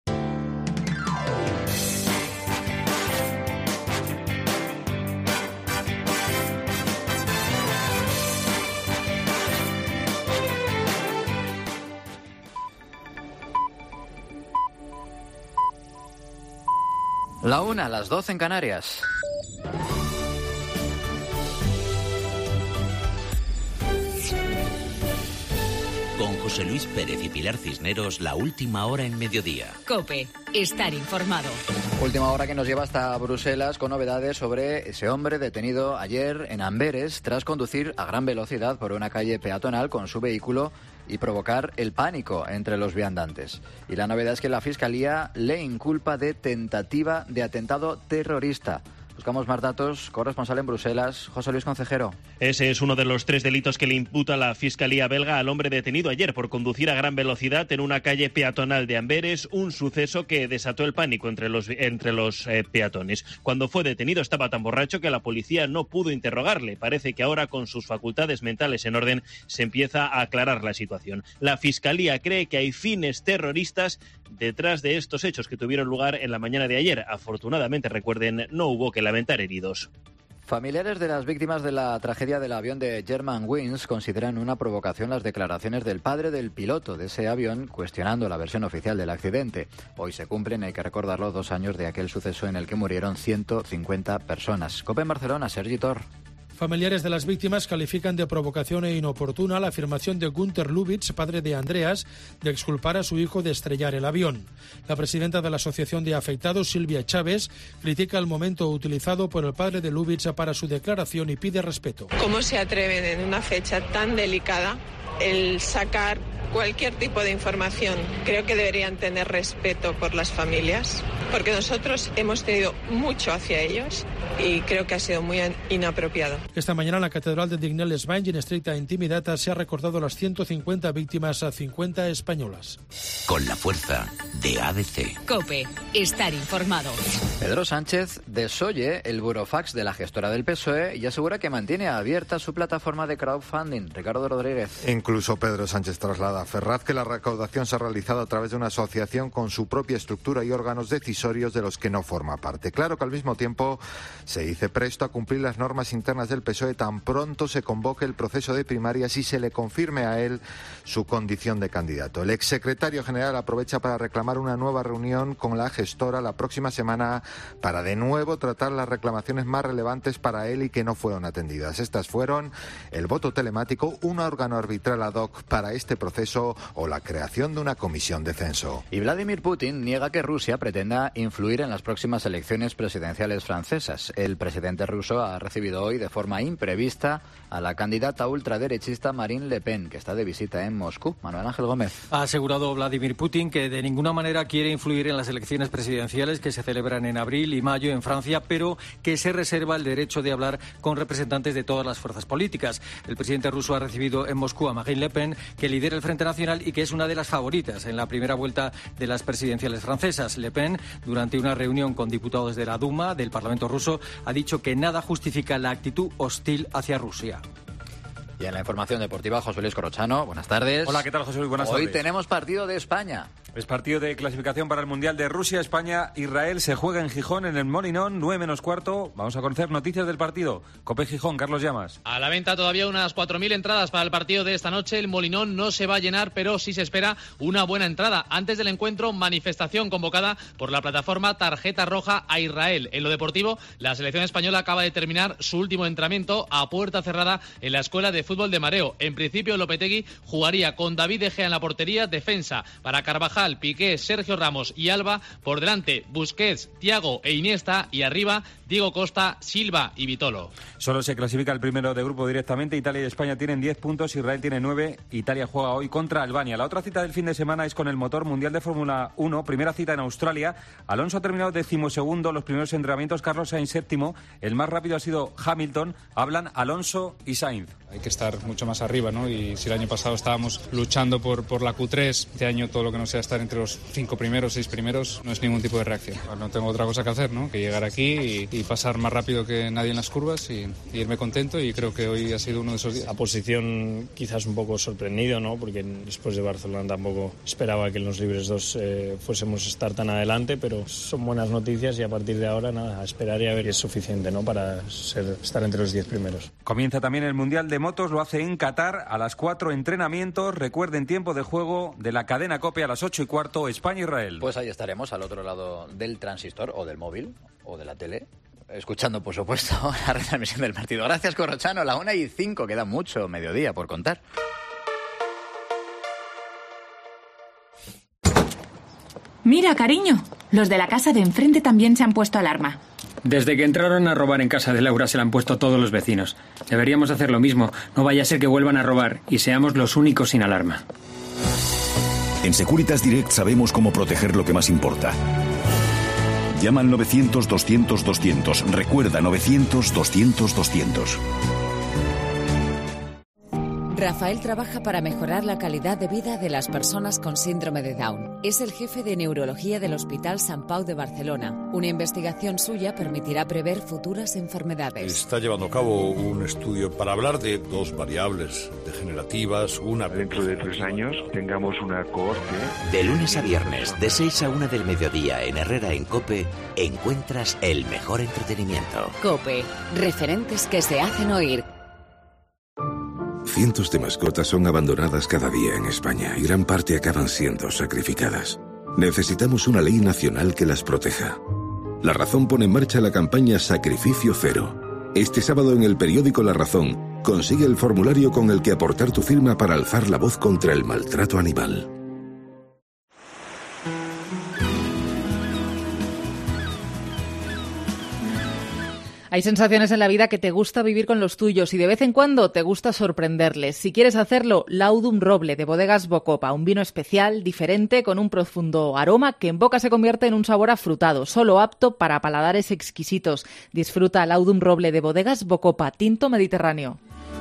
La una, las doce en Canarias. Con José Luis Pérez y Pilar Cisneros, la última hora en mediodía. COPE, estar informado. Última hora que nos lleva hasta Bruselas con novedades sobre ese hombre detenido ayer en Amberes tras conducir a gran velocidad por una calle peatonal con su vehículo y provocar el pánico entre los viandantes. Y la novedad es que la Fiscalía le inculpa de tentativa de atentado terrorista. Buscamos más datos. Corresponsal en Bruselas, José Luis Concejero. Ese es uno de los tres delitos que le imputa la Fiscalía belga al hombre detenido ayer por conducir a gran velocidad en una calle peatonal de Amberes, un suceso que desató el pánico entre los, entre los eh, peatones. Cuando fue detenido estaba tan borracho que la policía no pudo interrogarle. Parece que ahora, con sus facultades mentales en orden, se empieza a aclarar la situación. La Fiscalía cree que hay fines terroristas detrás de estos hechos que tuvieron lugar en la mañana de ayer. Afortunadamente, recuerden, no hubo que lamentar heridos. Familiares de las víctimas de la tragedia del avión de Germanwings consideran una provocación las declaraciones del padre del piloto de ese avión cuestionando la versión oficial del accidente. Hoy se cumplen, hay que recordarlo, dos años de aquel suceso en el que murieron ciento cincuenta personas. COPE en Barcelona, Sergi Tor. Familiares de las víctimas califican de provocación e inoportuna la afirmación de Günter Lubitz, padre de Andreas, de exculpar a su hijo de estrellar el avión. La presidenta de la Asociación de Afectados, Silvia Chávez, critica el momento utilizado por el padre de Lubitz para su declaración y pide respeto. ¿Cómo se atreven en una fecha tan delicada el sacar cualquier tipo de información? Creo que deberían tener respeto por las familias, porque nosotros hemos tenido mucho hacia ellos y creo que ha sido muy inapropiado. Esta mañana en la Catedral de Dignel-Svain y en estricta intimidad se ha recordado las ciento cincuenta víctimas a cincuenta españolas. Con la fuerza de A D C. COPE, estar informado. Pedro Sánchez desoye el burofax de la gestora del P S O E y asegura que mantiene abierta su plataforma de crowdfunding. Ricardo Rodríguez. Incluso Pedro Sánchez traslada a Ferraz que la recaudación se ha realizado a través de una asociación con su propia estructura y órganos decisorios de los que no forma parte. Claro que al mismo tiempo se dice presto a cumplir las normas internas del P S O E tan pronto se convoque el proceso de primarias y se le confirme a él su condición de candidato. El exsecretario general aprovecha para reclamar una nueva reunión con la gestora la próxima semana para de nuevo tratar las reclamaciones más relevantes para él y que no fueron atendidas. Estas fueron el voto telemático, un órgano arbitral ad hoc para este proceso o la creación de una comisión de censo. Y Vladimir Putin niega que Rusia pretenda influir en las próximas elecciones presidenciales francesas. El presidente ruso ha recibido hoy de forma imprevista a la candidata ultraderechista Marine Le Pen, que está de visita en Moscú. Manuel Ángel Gómez. Ha asegurado Vladimir Putin que de ninguna manera quiere influir en las elecciones presidenciales que se celebran en abril y mayo en Francia, pero que se reserva el derecho de hablar con representantes de todas las fuerzas políticas. El presidente ruso ha recibido en Moscú a Marine Le Pen, que lidera el Frente Nacional y que es una de las favoritas en la primera vuelta de las presidenciales francesas. Le Pen, durante una reunión con diputados de la Duma del Parlamento ruso, ha dicho que nada justifica la actitud hostil hacia Rusia. Y en la información deportiva, José Luis Corrochano, buenas tardes. Hola, ¿qué tal, José Luis? Buenas Hoy tardes. Hoy tenemos partido de España. Es partido de clasificación para el Mundial de Rusia, España, Israel. Se juega en Gijón, en el Molinón, nueve menos cuarto. Vamos a conocer noticias del partido. COPE Gijón, Carlos Llamas. A la venta todavía unas cuatro mil entradas para el partido de esta noche. El Molinón no se va a llenar, pero sí se espera una buena entrada. Antes del encuentro, manifestación convocada por la plataforma Tarjeta Roja a Israel. En lo deportivo, la selección española acaba de terminar su último entrenamiento a puerta cerrada en la Escuela de Fútbol de Mareo. En principio, Lopetegui jugaría con David De Gea en la portería, defensa para Carvajal, Casal, Piqué, Sergio Ramos y Alba. Por delante, Busquets, Thiago e Iniesta. Y arriba, Diego Costa, Silva y Vitolo. Solo se clasifica el primero de grupo directamente. Italia y España tienen diez puntos, Israel tiene nueve. Italia juega hoy contra Albania. La otra cita del fin de semana es con el motor mundial de Fórmula uno. Primera cita en Australia. Alonso ha terminado decimosegundo los primeros entrenamientos. Carlos Sainz séptimo. El más rápido ha sido Hamilton. Hablan Alonso y Sainz. Hay que estar mucho más arriba, ¿no? Y si el año pasado estábamos luchando por, por la Q tres, este año todo lo que no sea estar entre los cinco primeros, seis primeros, no es ningún tipo de reacción. No tengo otra cosa que hacer, ¿no? Que llegar aquí y, y pasar más rápido que nadie en las curvas y, y irme contento, y creo que hoy ha sido uno de esos días. La posición quizás un poco sorprendido, ¿no? Porque después de Barcelona tampoco esperaba que en los libres dos eh, fuésemos a estar tan adelante, pero son buenas noticias y a partir de ahora nada, a esperar y a ver si es suficiente, ¿no? Para ser, estar entre los diez primeros. Comienza también el Mundial de Motos, lo hace en Qatar a las cuatro entrenamientos. Recuerden, tiempo de juego de la cadena COPE a las ocho y cuarto, España-Israel. Pues ahí estaremos al otro lado del transistor o del móvil o de la tele, escuchando, por supuesto, la retransmisión del partido. Gracias, Corrochano. La una y cinco, queda mucho mediodía por contar. Mira, cariño, los de la casa de enfrente también se han puesto alarma. Desde que entraron a robar en casa de Laura se la han puesto todos los vecinos. Deberíamos hacer lo mismo. No vaya a ser que vuelvan a robar y seamos los únicos sin alarma. En Securitas Direct sabemos cómo proteger lo que más importa. Llama al novecientos doscientos doscientos. Recuerda, novecientos doscientos doscientos. Rafael trabaja para mejorar la calidad de vida de las personas con síndrome de Down. Es el jefe de neurología del Hospital Sant Pau de Barcelona. Una investigación suya permitirá prever futuras enfermedades. Está llevando a cabo un estudio para hablar de dos variables degenerativas. Una dentro de tres años tengamos una cohorte. De lunes a viernes, de seis a una del mediodía en Herrera en COPE, encuentras el mejor entretenimiento. COPE, referentes que se hacen oír. Cientos de mascotas son abandonadas cada día en España y gran parte acaban siendo sacrificadas. Necesitamos una ley nacional que las proteja. La Razón pone en marcha la campaña Sacrificio Cero. Este sábado en el periódico La Razón, consigue el formulario con el que aportar tu firma para alzar la voz contra el maltrato animal. Hay sensaciones en la vida que te gusta vivir con los tuyos y de vez en cuando te gusta sorprenderles. Si quieres hacerlo, Laudum Roble de Bodegas Bocopa, un vino especial, diferente, con un profundo aroma que en boca se convierte en un sabor afrutado, solo apto para paladares exquisitos. Disfruta Laudum Roble de Bodegas Bocopa, tinto mediterráneo.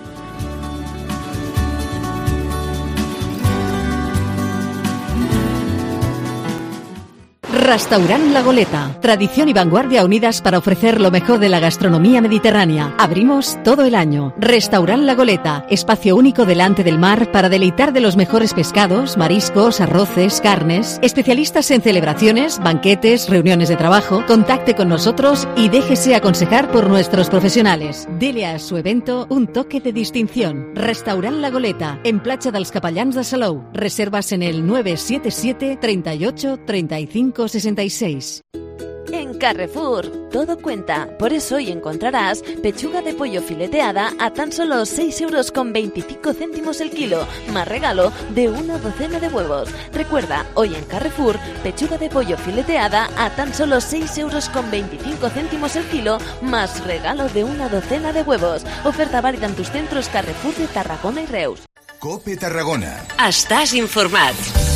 Restaurant La Goleta. Tradición y vanguardia unidas para ofrecer lo mejor de la gastronomía mediterránea. Abrimos todo el año. Restaurant La Goleta. Espacio único delante del mar para deleitar de los mejores pescados, mariscos, arroces, carnes. Especialistas en celebraciones, banquetes, reuniones de trabajo. Contacte con nosotros y déjese aconsejar por nuestros profesionales. Dele a su evento un toque de distinción. Restaurant La Goleta. En Platja dels Capellans de Salou. Reservas en el nueve siete siete, treinta y ocho, treinta y cinco sesenta y seis. En Carrefour, todo cuenta. Por eso hoy encontrarás pechuga de pollo fileteada a tan solo seis euros con veinticinco céntimos el kilo, más regalo de una docena de huevos. Recuerda, hoy en Carrefour, pechuga de pollo fileteada a tan solo seis euros con veinticinco céntimos el kilo, más regalo de una docena de huevos. Oferta válida en tus centros Carrefour de Tarragona y Reus. COPE Tarragona. Estàs informat.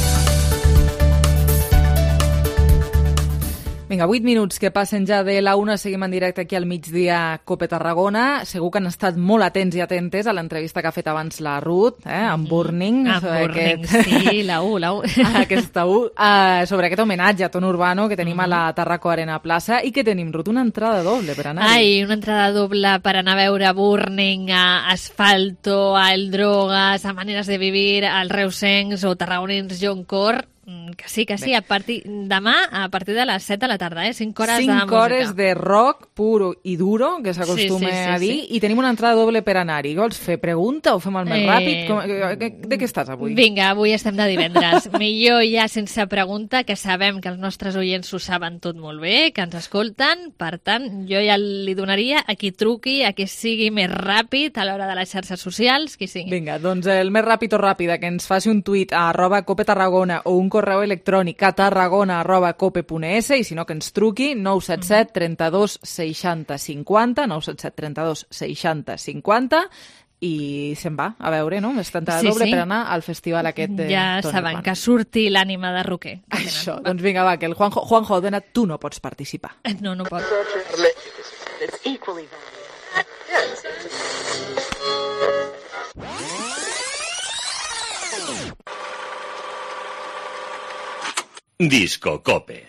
Vinga, vuit minuts que passen ja de la una, seguim en directe aquí al migdia COPE Tarragona. Segur que han estat molt atents i atentes a l'entrevista que ha fet abans la Ruth, eh, amb Burning. Ah, Burning, aquest... sí, la U, la U. Aquesta U, uh, sobre aquest homenatge a Tono Urbano que tenim mm. a la Tarraco Arena Plaça i que tenim, Ruth, una entrada doble per anar-hi. Ai, una entrada doble per anar a veure Burning, a Asfalto, a El Drogas, a Maneres de Vivir, al Reusencs o Tarragonins John Cor. Que sí, que sí, a partir demà a partir de les set de la tarda, eh? cinc hores cinc de música. cinc hores de rock puro i duro, que s'acostuma sí, sí, sí, a dir, sí. I tenim una entrada doble per anar-hi. Vols fer pregunta o fem el més eh... ràpid? Com, de, de què estàs avui? Vinga, avui estem de divendres. Millor ja sense pregunta, que sabem que els nostres oients ho saben tot molt bé, que ens escolten, per tant, jo ja li donaria a qui truqui, a qui sigui més ràpid a l'hora de les xarxes socials, qui sigui. Vinga, doncs el més ràpid o ràpida, que ens faci un tuit a arroba Cope Tarragona o un correu electrònic a tarragona arroba cope punt es i si no que ens truqui nou set set trenta-dos seixanta cinquanta, nou set set trenta-dos seixanta cinquanta i se'n va a veure, no? Més tanta Sí, doble sí. per anar al festival aquest de Ja Tony saben Juan. que surti l'ànima de roquer. Això, doncs vinga, va, que el Juanjo, Juanjo Odena, tu no pots participar. No, no pot. Disco Cope.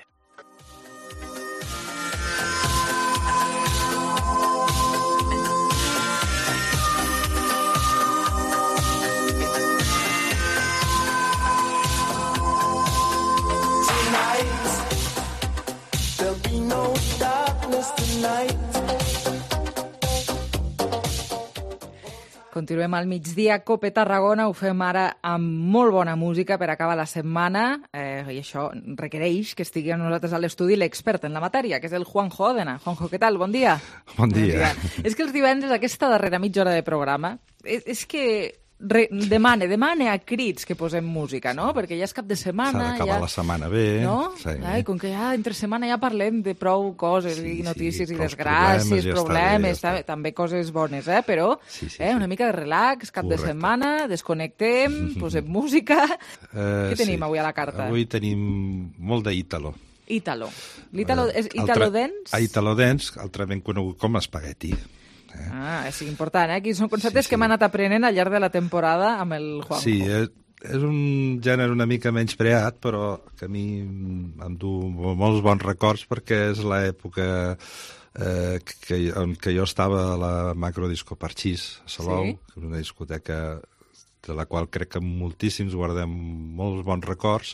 Continuem al migdia, Cope Tarragona, ho fem ara amb molt bona música per acabar la setmana, eh, i això requereix que estigui amb nosaltres a l'estudi l'expert en la matèria, que és el Juanjo Odena. Juanjo, què tal? Bon dia. Bon dia. És que els divendres, aquesta darrera mitja hora de programa, és, és que re, demane, demane a crits que posem música, no? Perquè ja és cap de setmana. S'ha d'acabar ja... la setmana bé. No? Sí. Ai, com que ja entre setmana ja parlem de prou coses Sí, i notícies sí, i prou desgràcies, problemes, ja està problemes, bé, ja ta- també coses bones, eh? Però Sí, sí, eh, una mica de relax, cap Correcte. de setmana, desconnectem, posem música. Eh, Què tenim sí. avui a la carta? Avui tenim molt d'Ítalo. Ítalo. L'Ítalo és Ítalo Dance? A Ítalo Dance, altrament conegut com espagueti. Ah, és important, eh? Aquí són conceptes sí, sí. que hem anat aprenent al llarg de la temporada amb el Juanjo. Sí, és, és un gènere una mica menyspreat, però que a mi em du molts bons records perquè és l'època eh, que, en què jo estava a la Macrodisco Parxís, a Salou, Sí. que és una discoteca de la qual crec que moltíssims guardem molts bons records,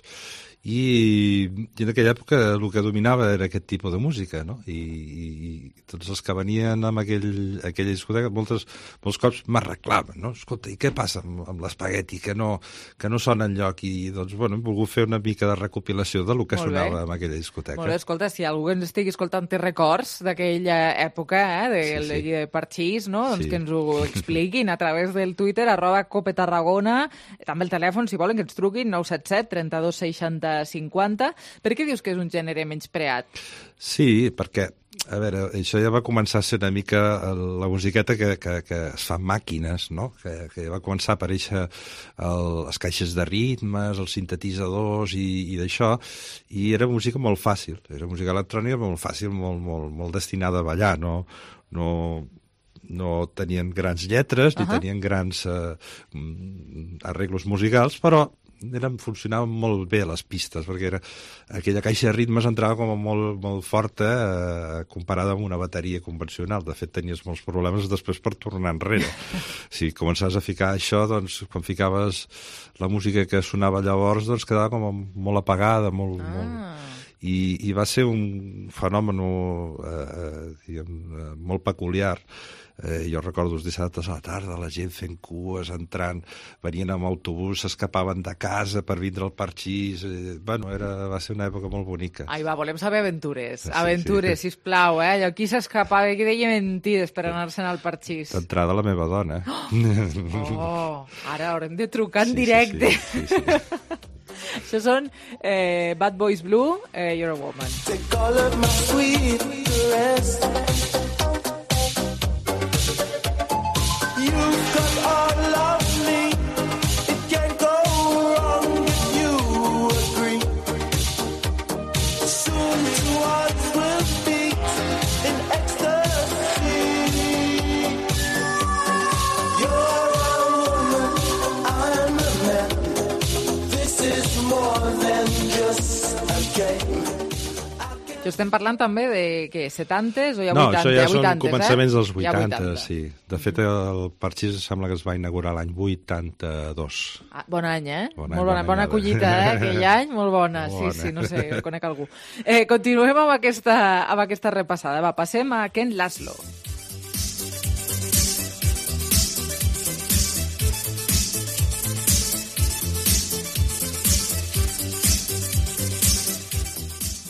i, i en aquella època el que dominava era aquest tipus de música, no? I, i, i tots els que venien amb aquell, aquella discoteca moltes, molts cops m'arreclaven, no? Escolta, i què passa amb, amb l'espagueti, que no, que no sona enlloc? I doncs, bueno, hem volgut fer una mica de recopilació de lo que Molt bé. sonava en aquella discoteca. Molt bé, escolta, si algú ens estigui escoltant té records d'aquella època, eh, de, sí, sí. de Parxís, no? Doncs Sí. que ens ho expliquin a través del Twitter, arroba Cope Tarragona, també el telèfon, si volen, que ens truquin, nou set set trenta-dos seixanta cinquanta. Per què dius que és un gènere menyspreat? Sí, perquè, a veure, això ja va començar a ser una mica la musiqueta que, que, que es fa amb màquines, no? Que, que va començar a aparèixer el, les caixes de ritmes, els sintetitzadors i, i d'això, i era música molt fàcil, era música electrònica molt fàcil, molt, molt, molt destinada a ballar, no, no, no tenien grans lletres, ni Ahà. tenien grans eh, arreglos musicals, però eren, funcionaven molt bé les pistes, perquè era, aquella caixa de ritmes entrava com a molt, molt forta eh, comparada amb una bateria convencional. De fet, tenies molts problemes després per tornar enrere. Si començaves a ficar això, doncs, quan ficaves la música que sonava llavors, doncs quedava com molt apagada, molt... Ah. molt... I, i va ser un fenomen eh, diguem, eh, molt peculiar. Eh, jo recordo els dissabtes a la tarda, la gent fent cues, entrant, venien amb autobús, s'escapaven de casa per vindre al Parxís. Eh, bueno, era, va ser una època molt bonica. Ai, va, volem saber aventures. Sí, Aventures, sí. sisplau, eh? Allò, qui s'escapava, qui deia mentides per anar-se'n al Parxís. D'entrada la meva dona. Oh, ara haurem de trucar en directe. Sí, sí, sí, sí. Això són eh, Bad Boys Blue, eh, You're a Woman. Take all of my sweet caress. You've got all of me. It can't go wrong if you agree. Soon two hearts will beat in ecstasy. You're a woman, I'm a man. This is more than just a game. Jo estem parlant també de, què, setantes o ja No, vuitanta? això ja són vuitanta, començaments eh? dels Ja vuitanta, sí. De fet, el Parxís sembla que es va inaugurar l'any vuitanta-dos. Ah, bon any, eh? Bon any, molt bona, bon any, bona ara. collita, eh? Aquell any, molt bona. Molt Sí, bona. sí, no sé, conec algú. Eh, continuem amb aquesta, amb aquesta repassada. Va, passem a Ken Laszlo.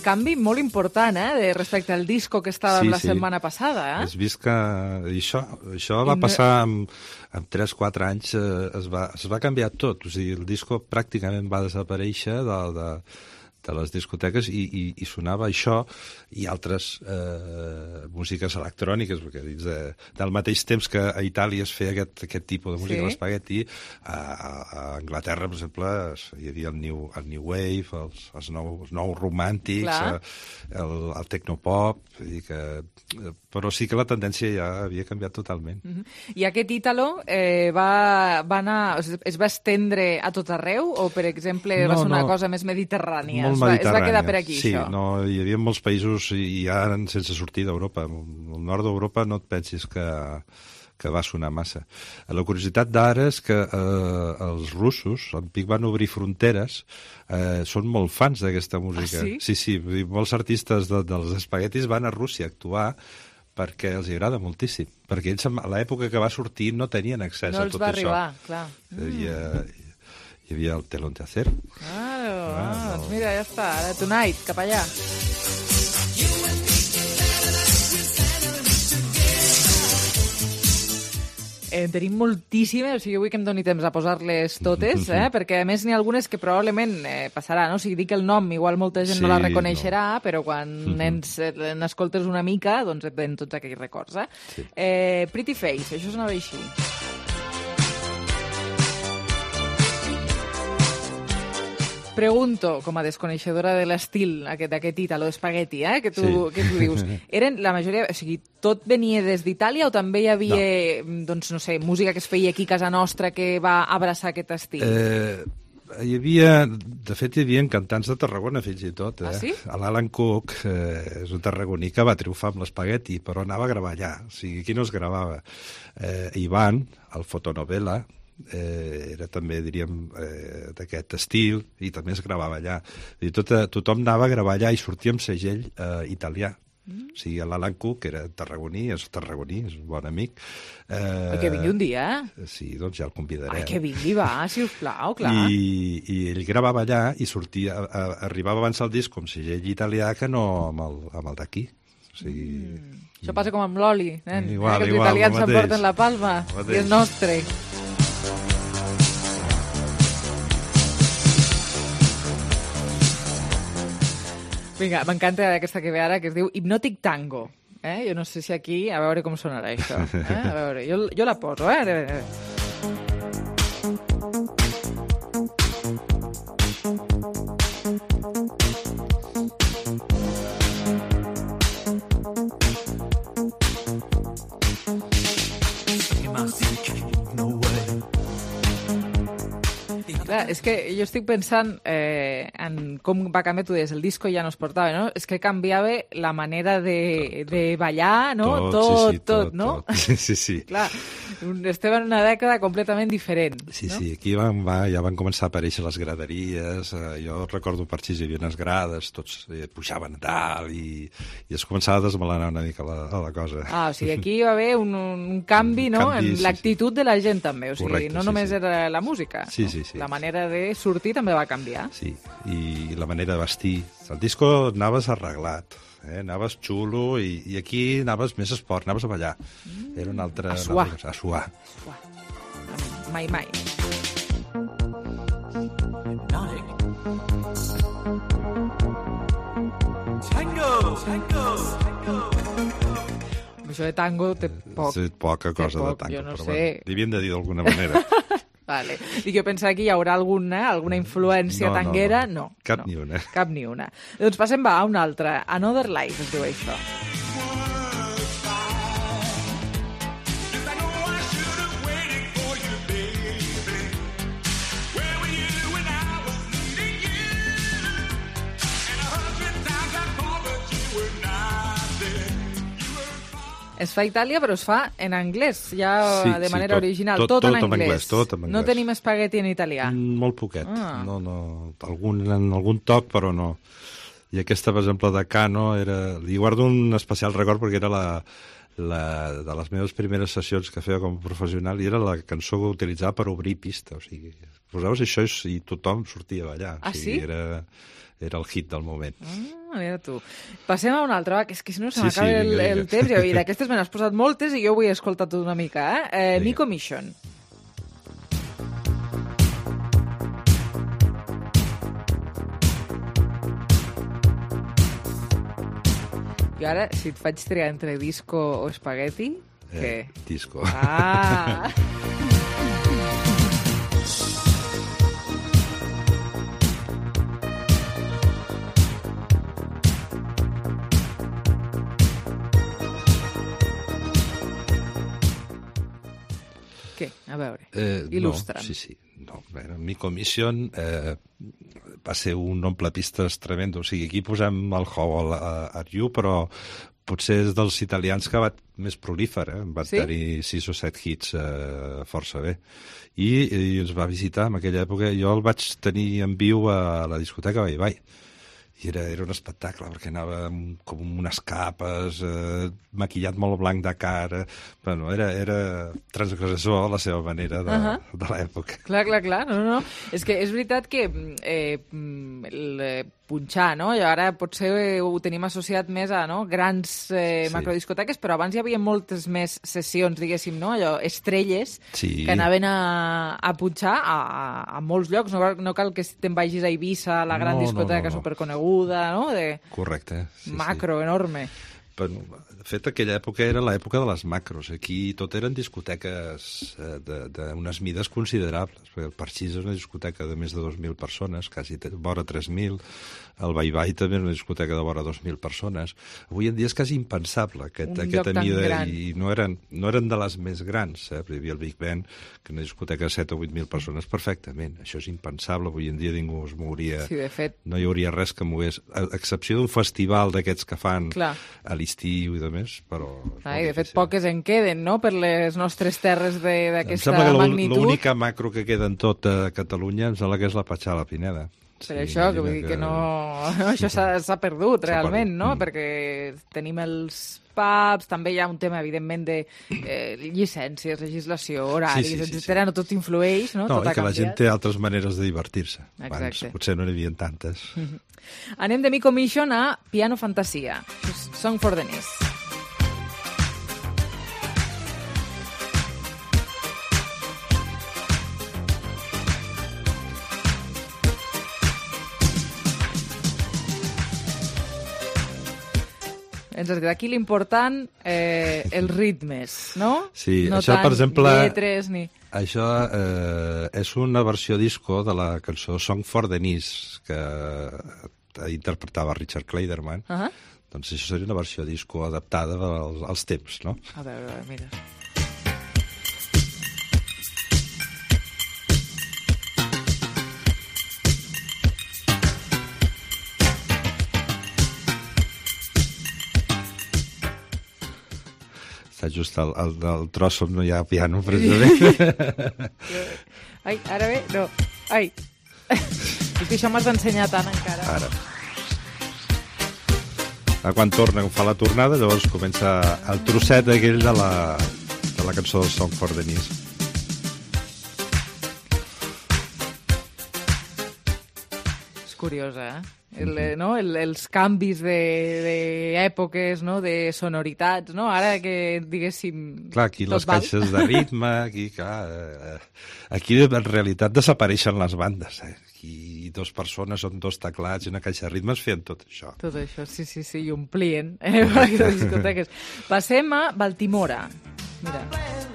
canvi molt important, eh, de respecte al disco que estava Sí, la sí. setmana passada, eh? Has vist que això, això va I no- passar en, en tres quatre anys, eh, es, va, es va canviar tot. O sigui, el disco pràcticament va desaparèixer de, de, de les discoteques i, i, i sonava això i altres eh, músiques electròniques, perquè dins de, del mateix temps que a Itàlia es feia aquest, aquest tipus de música, Sí. l'espagueti, a, a, a Anglaterra, per exemple, es- hi havia el New, el new Wave, els, els, nous, els nous romàntics, Clar. eh, el, el tecnopop, vull dir que, eh, però sí que la tendència ja havia canviat totalment. Mhm. I aquest Ítalo eh, va, va anar, es, es va estendre a tot arreu o, per exemple, va No, ser una no. cosa més mediterrània? Molt es, va, es va mediterrània. quedar per aquí, sí, això? no, hi havia molts països i ja eren sense sortir d'Europa. El nord d'Europa no et pensis que, que va sonar massa. La curiositat d'ara és que eh, els russos, en pic van obrir fronteres, eh, són molt fans d'aquesta música. Ah, sí? Sí, sí, vull dir, molts artistes de, dels espaguetis van a Rússia a actuar perquè els agrada moltíssim. Perquè ells, a l'època que va sortir, no tenien accés No a els tot va això. arribar, clar. Hi havia, hi havia el telón de acero. Claro, Ah, ah, no. doncs mira, ja està, ara Tonight, cap allà. Eh, tenim moltíssimes, o sigui, vull que em doni temps a posar-les totes, eh? perquè a més n'hi ha algunes que probablement eh, passarà, no? O sigui, dic el nom, igual molta gent Sí, no la reconeixerà, no. Però quan Mhm. ens eh, n'escoltes una mica, doncs et ven tots aquells records, eh? Sí. eh Pretty Face, això sonava així. Pregunto, com a desconeixedora de l'estil aquest- d'aquest Ítalo Spaghetti, eh, que, tu, Sí. que tu dius, eren la majoria, o sigui, tot venia des d'Itàlia o també hi havia, no. doncs no sé, música que es feia aquí a casa nostra que va abraçar aquest estil? Eh, hi havia, de fet, hi havia cantants de Tarragona, fins i tot. Eh? Ah, sí? L'Alan Cook eh, és un tarragoní que va triomfar amb l'espagueti, però anava a gravar allà. O sigui, aquí no es gravava. Eh, Ivan, el fotonovela, eh, era també, diríem, eh, d'aquest estil, i també es gravava allà. I tot, tothom anava a gravar allà i sortia amb segell eh, italià. Mm. O sigui, l'Alan Cook era tarragoní, és tarragoní, és un bon amic. Eh, Que vingui un dia. Sí, doncs ja el convidarem. Ai, que vingui, va, sisplau, clar. I, i ell gravava allà i sortia, a, a, arribava abans al disc com segell italià que no amb el, amb el d'aquí. O sigui... Mm. Això passa com amb l'oli, nen. Igual, eh, que els igual, italians el mateix. s'emporten la palma El i mateix. és nostre. Vinga, m'encanta aquesta que ve ara, que es diu Hypnotic Tango. Eh? Jo no sé si aquí... A veure com sonarà això. Eh? A veure, jo, jo la poso, eh? A veure, a veure. Clar, és que jo estic pensant eh, en com va canviar, tu deies, el disco ja no es portava, no? És que canviava la manera de, de ballar, no? Tot, tot, sí, sí, tot, tot, no? tot. Sí, sí, sí. Clar, un- estem en una dècada completament diferent, Sí, no? sí, aquí van, va, ja van començar a aparèixer les graderies, eh, jo recordo per si hi havia unes grades, tots eh, pujaven a dalt i, i es començava a desmelenar una mica la, la cosa. Ah, o sigui, aquí hi va haver un, un canvi, no?, canvi, en sí, l'actitud de la gent també, o sigui, Correcte, no sí, només sí. era la música, Sí, no? sí, sí. La manera de sortir també va canviar. Sí, i la manera de vestir. El disco anaves arreglat, eh? Anaves xulo i, i aquí anaves més esport, anaves a ballar. Mm, Era una altra... a suar. Una altra, a suar. Mai, mai. Tango, tango, tango. Això de tango té poc. Sí, poca Té cosa poc, de tango, jo no però sé. bueno, li havien de dir d'alguna manera. Vale. Dic, jo pensava que hi haurà alguna, alguna influència No, no, tanguera. no. No, Cap no, ni una. Cap ni una. Doncs passem va, a una altra. Another Life es diu això. Es fa a Itàlia, però es fa en anglès, ja Sí, de sí, manera tot- original. tot- Tot, tot en en anglès. anglès, tot en No anglès. tenim espagueti en italià. Mm, Molt poquet. Ah. No, no, algun, en algun toc, però no. I aquesta, per exemple, de Cano, era... li guardo un especial record perquè era la, la, de les meves primeres sessions que feia com a professional i era la cançó que utilitzava per obrir pista, o sigui, posaves això i tothom sortia a ballar. Ah, o sigui, sí? Era, era el hit del moment. Ah, mira tu. Passem a una altra, va, que és que si no se Sí, m'acaba sí, el, vinga, el vinga. temps, i d'aquestes me n'has posat moltes i jo vull escoltar tot una mica, eh? eh Nico Mission. I ara, si et faig triar entre disco o espagueti, Eh, què? disco. Ah! Què? A veure, Eh, il·lustra'm. No, sí, sí. No, bueno, Mi Commission eh, va ser un omplepistes tremendo. O sigui, aquí posem el How Are You, però potser és dels italians que va més prolífer, eh? Va Sí? tenir sis o set hits eh, força bé. I, I ens va visitar en aquella època. Jo el vaig tenir en viu a la discoteca Bye Bye. I era, era un espectacle, perquè anava amb, com amb unes capes, eh, maquillat molt blanc de cara. Bueno, era, era transgressor a la seva manera de, Ahà. de l'època. Clar, clar, clar. No, no. És que és veritat que eh, el eh, punxar, no? I ara potser eh, ho tenim associat més a no? grans eh, Sí. macrodiscoteques, però abans hi havia moltes més sessions, diguéssim, no? Allò, estrelles, Sí. que anaven a, a punxar a, a, a molts llocs. No, cal- no cal que te'n vagis a Eivissa, la gran No, no, discoteca no, no. superconeguda, no? De Correcte. Sí, macro, sí. enorme. Bueno, de fet, aquella època era l'època de les macros. Aquí tot eren discoteques eh, de- d'unes mides considerables. Perquè el Parxís és una discoteca de més de dos mil persones, quasi te- vora tres mil. El Bye Bye també és una discoteca de vora dos mil persones. Avui en dia és quasi impensable aquest, Un lloc aquesta tan mida. gran. I no eren, no eren de les més grans. Eh? Hi havia el Big Ben, que una discoteca de set o vuit mil persones perfectament. Això és impensable. Avui en dia ningú es mouria. Sí, de fet. No hi hauria res que mogués, a excepció d'un festival d'aquests que fan Clar. a l'estiu i de més, però... Ai, de fet, poques en queden, no?, per les nostres terres de- Em d'aquesta sembla que l'ú- magnitud. l'única macro que queda en tot a Catalunya em sembla que és la Patxala Pineda. Per això, que vull dir que no... Això s'ha s'ha perdut, S'ha realment, perdut. no? Mm. Perquè tenim els pubs, també hi ha un tema, evidentment, de eh, llicències, legislació, horaris, Sí, sí, sí, etcètera. No tot influeix, no? No, tot i ha que la gent canviat. té altres maneres de divertir-se. Abans Exacte. potser no n'hi havia tantes. Mhm. Anem de Mi Commission a Piano Fantasia, Song for Denise. Ens has dit aquí l'important, eh, els ritmes, no? Sí, no això, tant per exemple, lletres ni... Això eh, és una versió disco de la cançó Song for Denise, que interpretava Richard Clayderman. Uh -huh. Doncs això seria una versió disco adaptada als, als temps, no? A veure, a veure, mira. Està just al, al, al tros on no hi ha piano, precisament. Ai, ara bé, no. Ai. És que això m'has d'ensenyar tant encara. Ara. A quan torna, fa la tornada, llavors comença el trosset aquell de la, de la cançó Song for Denise. És curiosa, eh? El, eh, no? El, els canvis d'èpoques, no? De sonoritats, no? Ara que, diguéssim... Clar, aquí tot les val. caixes de ritme, aquí, clar... Eh, aquí, en realitat, desapareixen les bandes, eh? Aquí dos persones són dos teclats i una caixa de ritmes feien tot això. Tot això, sí, sí, sí, i omplien eh, les discoteques. Passem a Baltimora. Mira.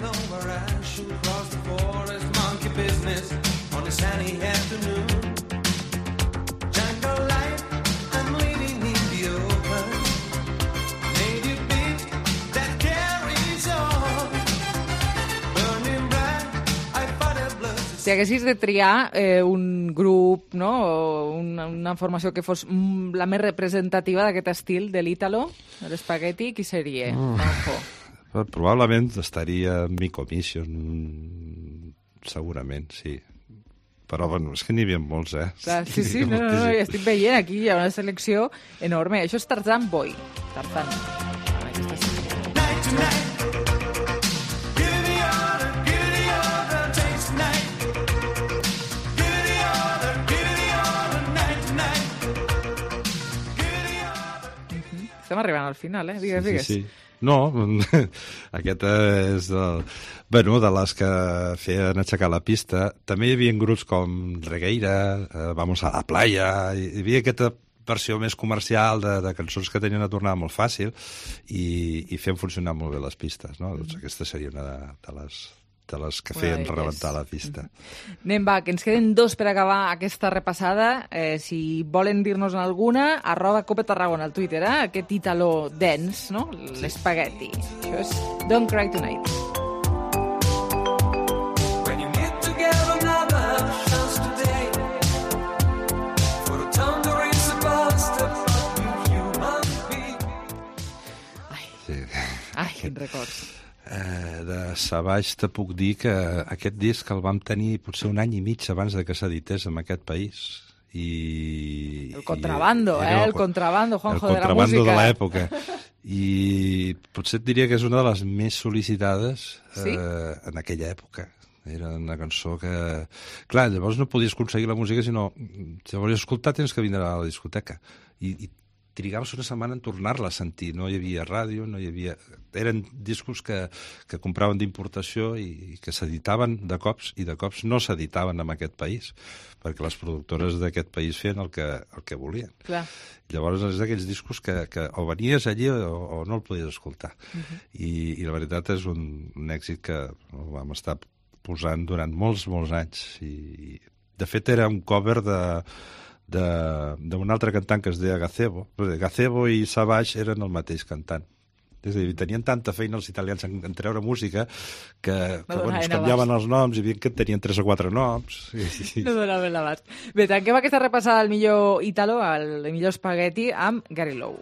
Si haguessis de triar eh, un grup, no? O una, una formació que fos mm, la més representativa d'aquest estil de l'Ítalo, de l'espagueti, qui seria? Mm. Ojo. Però probablement estaria en Mi Commission, segurament, sí. Però, bueno, és que n'hi havia molts, eh? Clar, sí, sí, no, no, no, ja estic veient aquí, hi ha una selecció enorme. Això és Tarzan Boy. Tarzan. Aquesta sí. tonight. Give the order, give the order, take tonight. Give the order, give the order, night tonight. Give the order. Estem arribant al final, eh? Digues, Sí, digues. sí. No, aquest és del, bueno, de les que feien aixecar la pista. També hi havia grups com Regueira, eh, Vamos a la playa, hi havia aquesta versió més comercial de, de cançons que tenien una tornada molt fàcil i, i feien funcionar molt bé les pistes, no? Doncs aquesta seria una de, de, les, de les que feien Bueno, rebentar la pista. Anem, va, que ens queden dos per acabar aquesta repassada. Eh, si volen dir-nos alguna, arroba Cope Tarragona al Twitter, eh? Aquest Italo dance, no? L'espagueti. Això és Don't Cry Tonight. When you meet together another chance today for a tambourine supposed to fuck you human being. Sí. Ai, quins records. Eh, de Savage te puc dir que aquest disc el vam tenir potser un any i mig abans de que s'edités en aquest país. I, El contrabando, i, eh? no, El contrabando, Juanjo, el de la música. contrabando de l'època. I potser et diria que és una de les més sol·licitades eh, Sí? en aquella època. Era una cançó que... Clar, llavors no podies aconseguir la música, sinó... Si la volies escoltar, tens que vindre a la discoteca. I, i trigaves una setmana en tornar-la a sentir. No hi havia ràdio, no hi havia... Eren discos que, que compraven d'importació i, i que s'editaven de cops, i de cops no s'editaven en aquest país, perquè les productores d'aquest país feien el que, el que volien. Clar. Llavors és d'aquells discos que, que o venies allí o, o no el podies escoltar. Mhm. I, I la veritat és un, un èxit que el vam estar posant durant molts, molts anys. I, de fet, era un cover de d'un altre cantant que es deia Gazebo. Gazebo i Savage eren el mateix cantant. És a dir, tenien tanta feina els italians en, en treure música que, que No bueno, es donaven canviaven abast. els noms i havien que tenien tres o quatre noms. I, i, No donaven l'abast. Bé, tanquem aquesta repassada al millor Italo, al millor espagueti, amb Gary Lowe.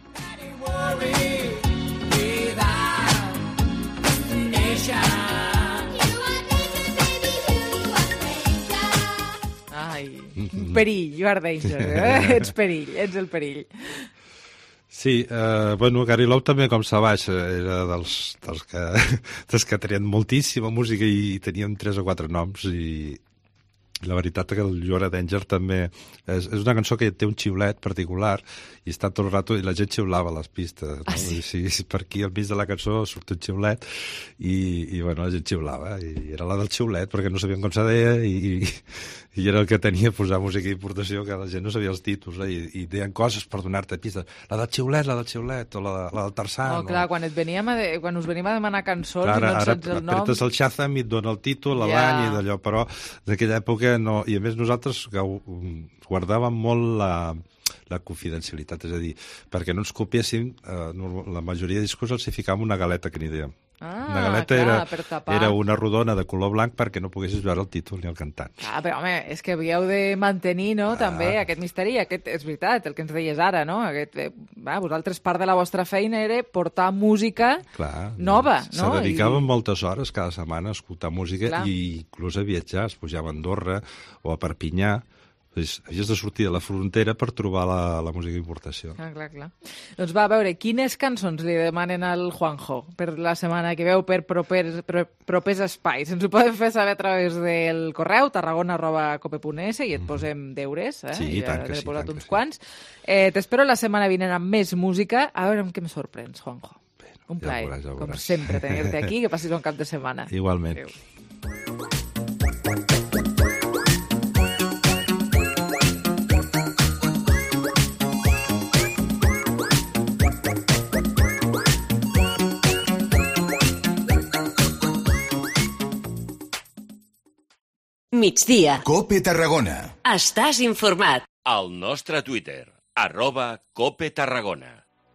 Ai, perill, you are danger. Eh? Ets perill, ets el perill. Sí, eh, bueno, Gary Lowe també, com Savage, era dels, dels, que, dels que tenien moltíssima música i tenien tres o quatre noms, i la veritat que el You Are a Danger també és, és una cançó que té un xiulet particular i està tot el rato, i la gent xiulava a les pistes, no? Ah, sí? I sí, per aquí al mig de la cançó surt un xiulet i, i bueno, la gent xiulava, i era la del xiulet perquè no sabien com se deia, i, i, i era el que tenia posar música d'importació, que la gent no sabia els títols, eh? I, i deien coses per donar-te pistes, la del xiulet, la del xiulet, o la, la del Tarzan. No, clar, o... quan, et veníem a de, quan us venim a demanar cançons Clar, i no ara, et ara saps el nom... apretes el Shazam i et dona el títol, Ja. l'any i d'allò, però d'aquella època no... I a més nosaltres guardàvem molt la, la confidencialitat, és a dir, perquè no ens copiéssim, eh, la majoria de discos els hi ficàvem una galeta que n'hi dèiem. Ah, una galeta clar, era, per tapar. era una rodona de color blanc perquè no poguessis veure el títol ni el cantant. Ah, però home, és que havíeu de mantenir, no?, Ah. també aquest misteri, aquest, és veritat, el que ens deies ara, no?, aquest, eh, va, vosaltres part de la vostra feina era portar música Clar, nova, se no? dedicaven I... moltes hores cada setmana a escoltar música Clar. i inclús a viatjar, es pujava a Andorra o a Perpinyà. Pues, havies de sortir de la frontera per trobar la, la música d'importació. Clar, clar, clar. Doncs va, a veure, quines cançons li demanen al Juanjo per la setmana que veu, per propers, per, propers espais? Ens ho poden fer saber a través del correu tarragona arroba cope punt es i et posem deures, eh? Sí, i tant que n'he sí, posat tant que uns quants. Eh, T'espero la setmana vinent amb més música. A veure amb què em sorprens, Juanjo. Un ja plaer, veuràs, ja com veuràs. sempre, tenir-te aquí, que passis un cap de setmana. Igualment. Adéu. Migdia. Cope Tarragona. Estàs informat. Al nostre Twitter, arroba Cope Tarragona.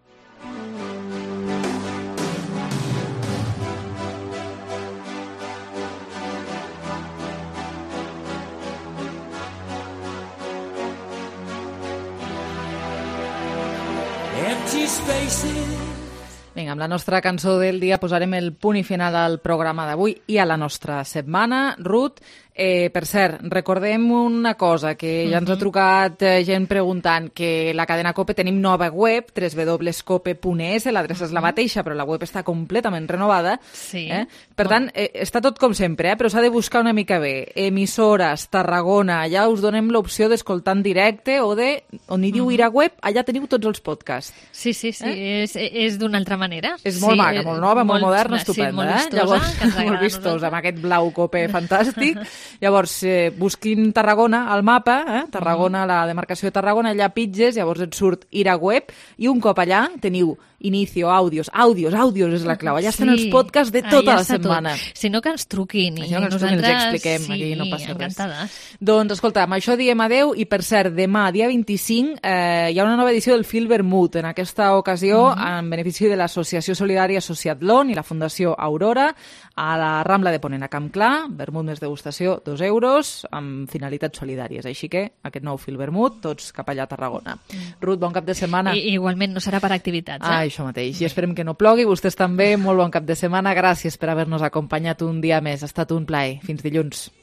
Empty spaces. Vinga, amb la nostra cançó del dia posarem el punt i final al programa d'avui i a la nostra setmana. Ruth, Eh, per cert, recordem una cosa, que ja ens ha trucat eh, gent preguntant que la cadena COPE tenim nova web, w w w punt cope punt e s, l'adreça és la mateixa, però la web està completament renovada. Sí. Eh? Per tant, eh, està tot com sempre, eh? Però s'ha de buscar una mica bé. Emissores, Tarragona, allà us donem l'opció d'escoltar en directe o de, on hi diu ir a web, allà teniu tots els podcasts. Sí, sí, sí, eh? és, és d'una altra manera. És molt sí, maca, molt nova, molt, molt moderna, sí, estupenda. molt vistosa, eh? Llavors, que ens agrada molt vistosa, amb aquest blau COPE fantàstic. Llavors, eh, busquin Tarragona al mapa, eh? Tarragona, la demarcació de Tarragona, allà pitges, llavors et surt ir a web, i un cop allà teniu inicio, àudios, àudios, àudios és la clau. Allà estan els podcasts de tota la setmana. Tot. Si no, que ens truquin. I Això que ens truquin, els expliquem, sí, aquí no passa encantades. res. Doncs, escolta, amb això diem adeu, i per cert, demà, dia vint-i-cinc, eh, hi ha una nova edició del Fil Vermut, en aquesta ocasió, uh -huh. en benefici de l'Associació Solidària Associatlon i la Fundació Aurora, a la Rambla de Ponent, a Camp Clar, vermut més degustació, dos euros, amb finalitats solidàries. Així que, aquest nou Fil Vermut, tots cap allà a Tarragona. Mm. Ruth, bon cap de setmana. I, igualment no serà per activitats, eh? Ah, això mateix. I esperem que no plogui. Vostès també, molt bon cap de setmana. Gràcies per haver-nos acompanyat un dia més. Ha estat un plaer. Fins dilluns.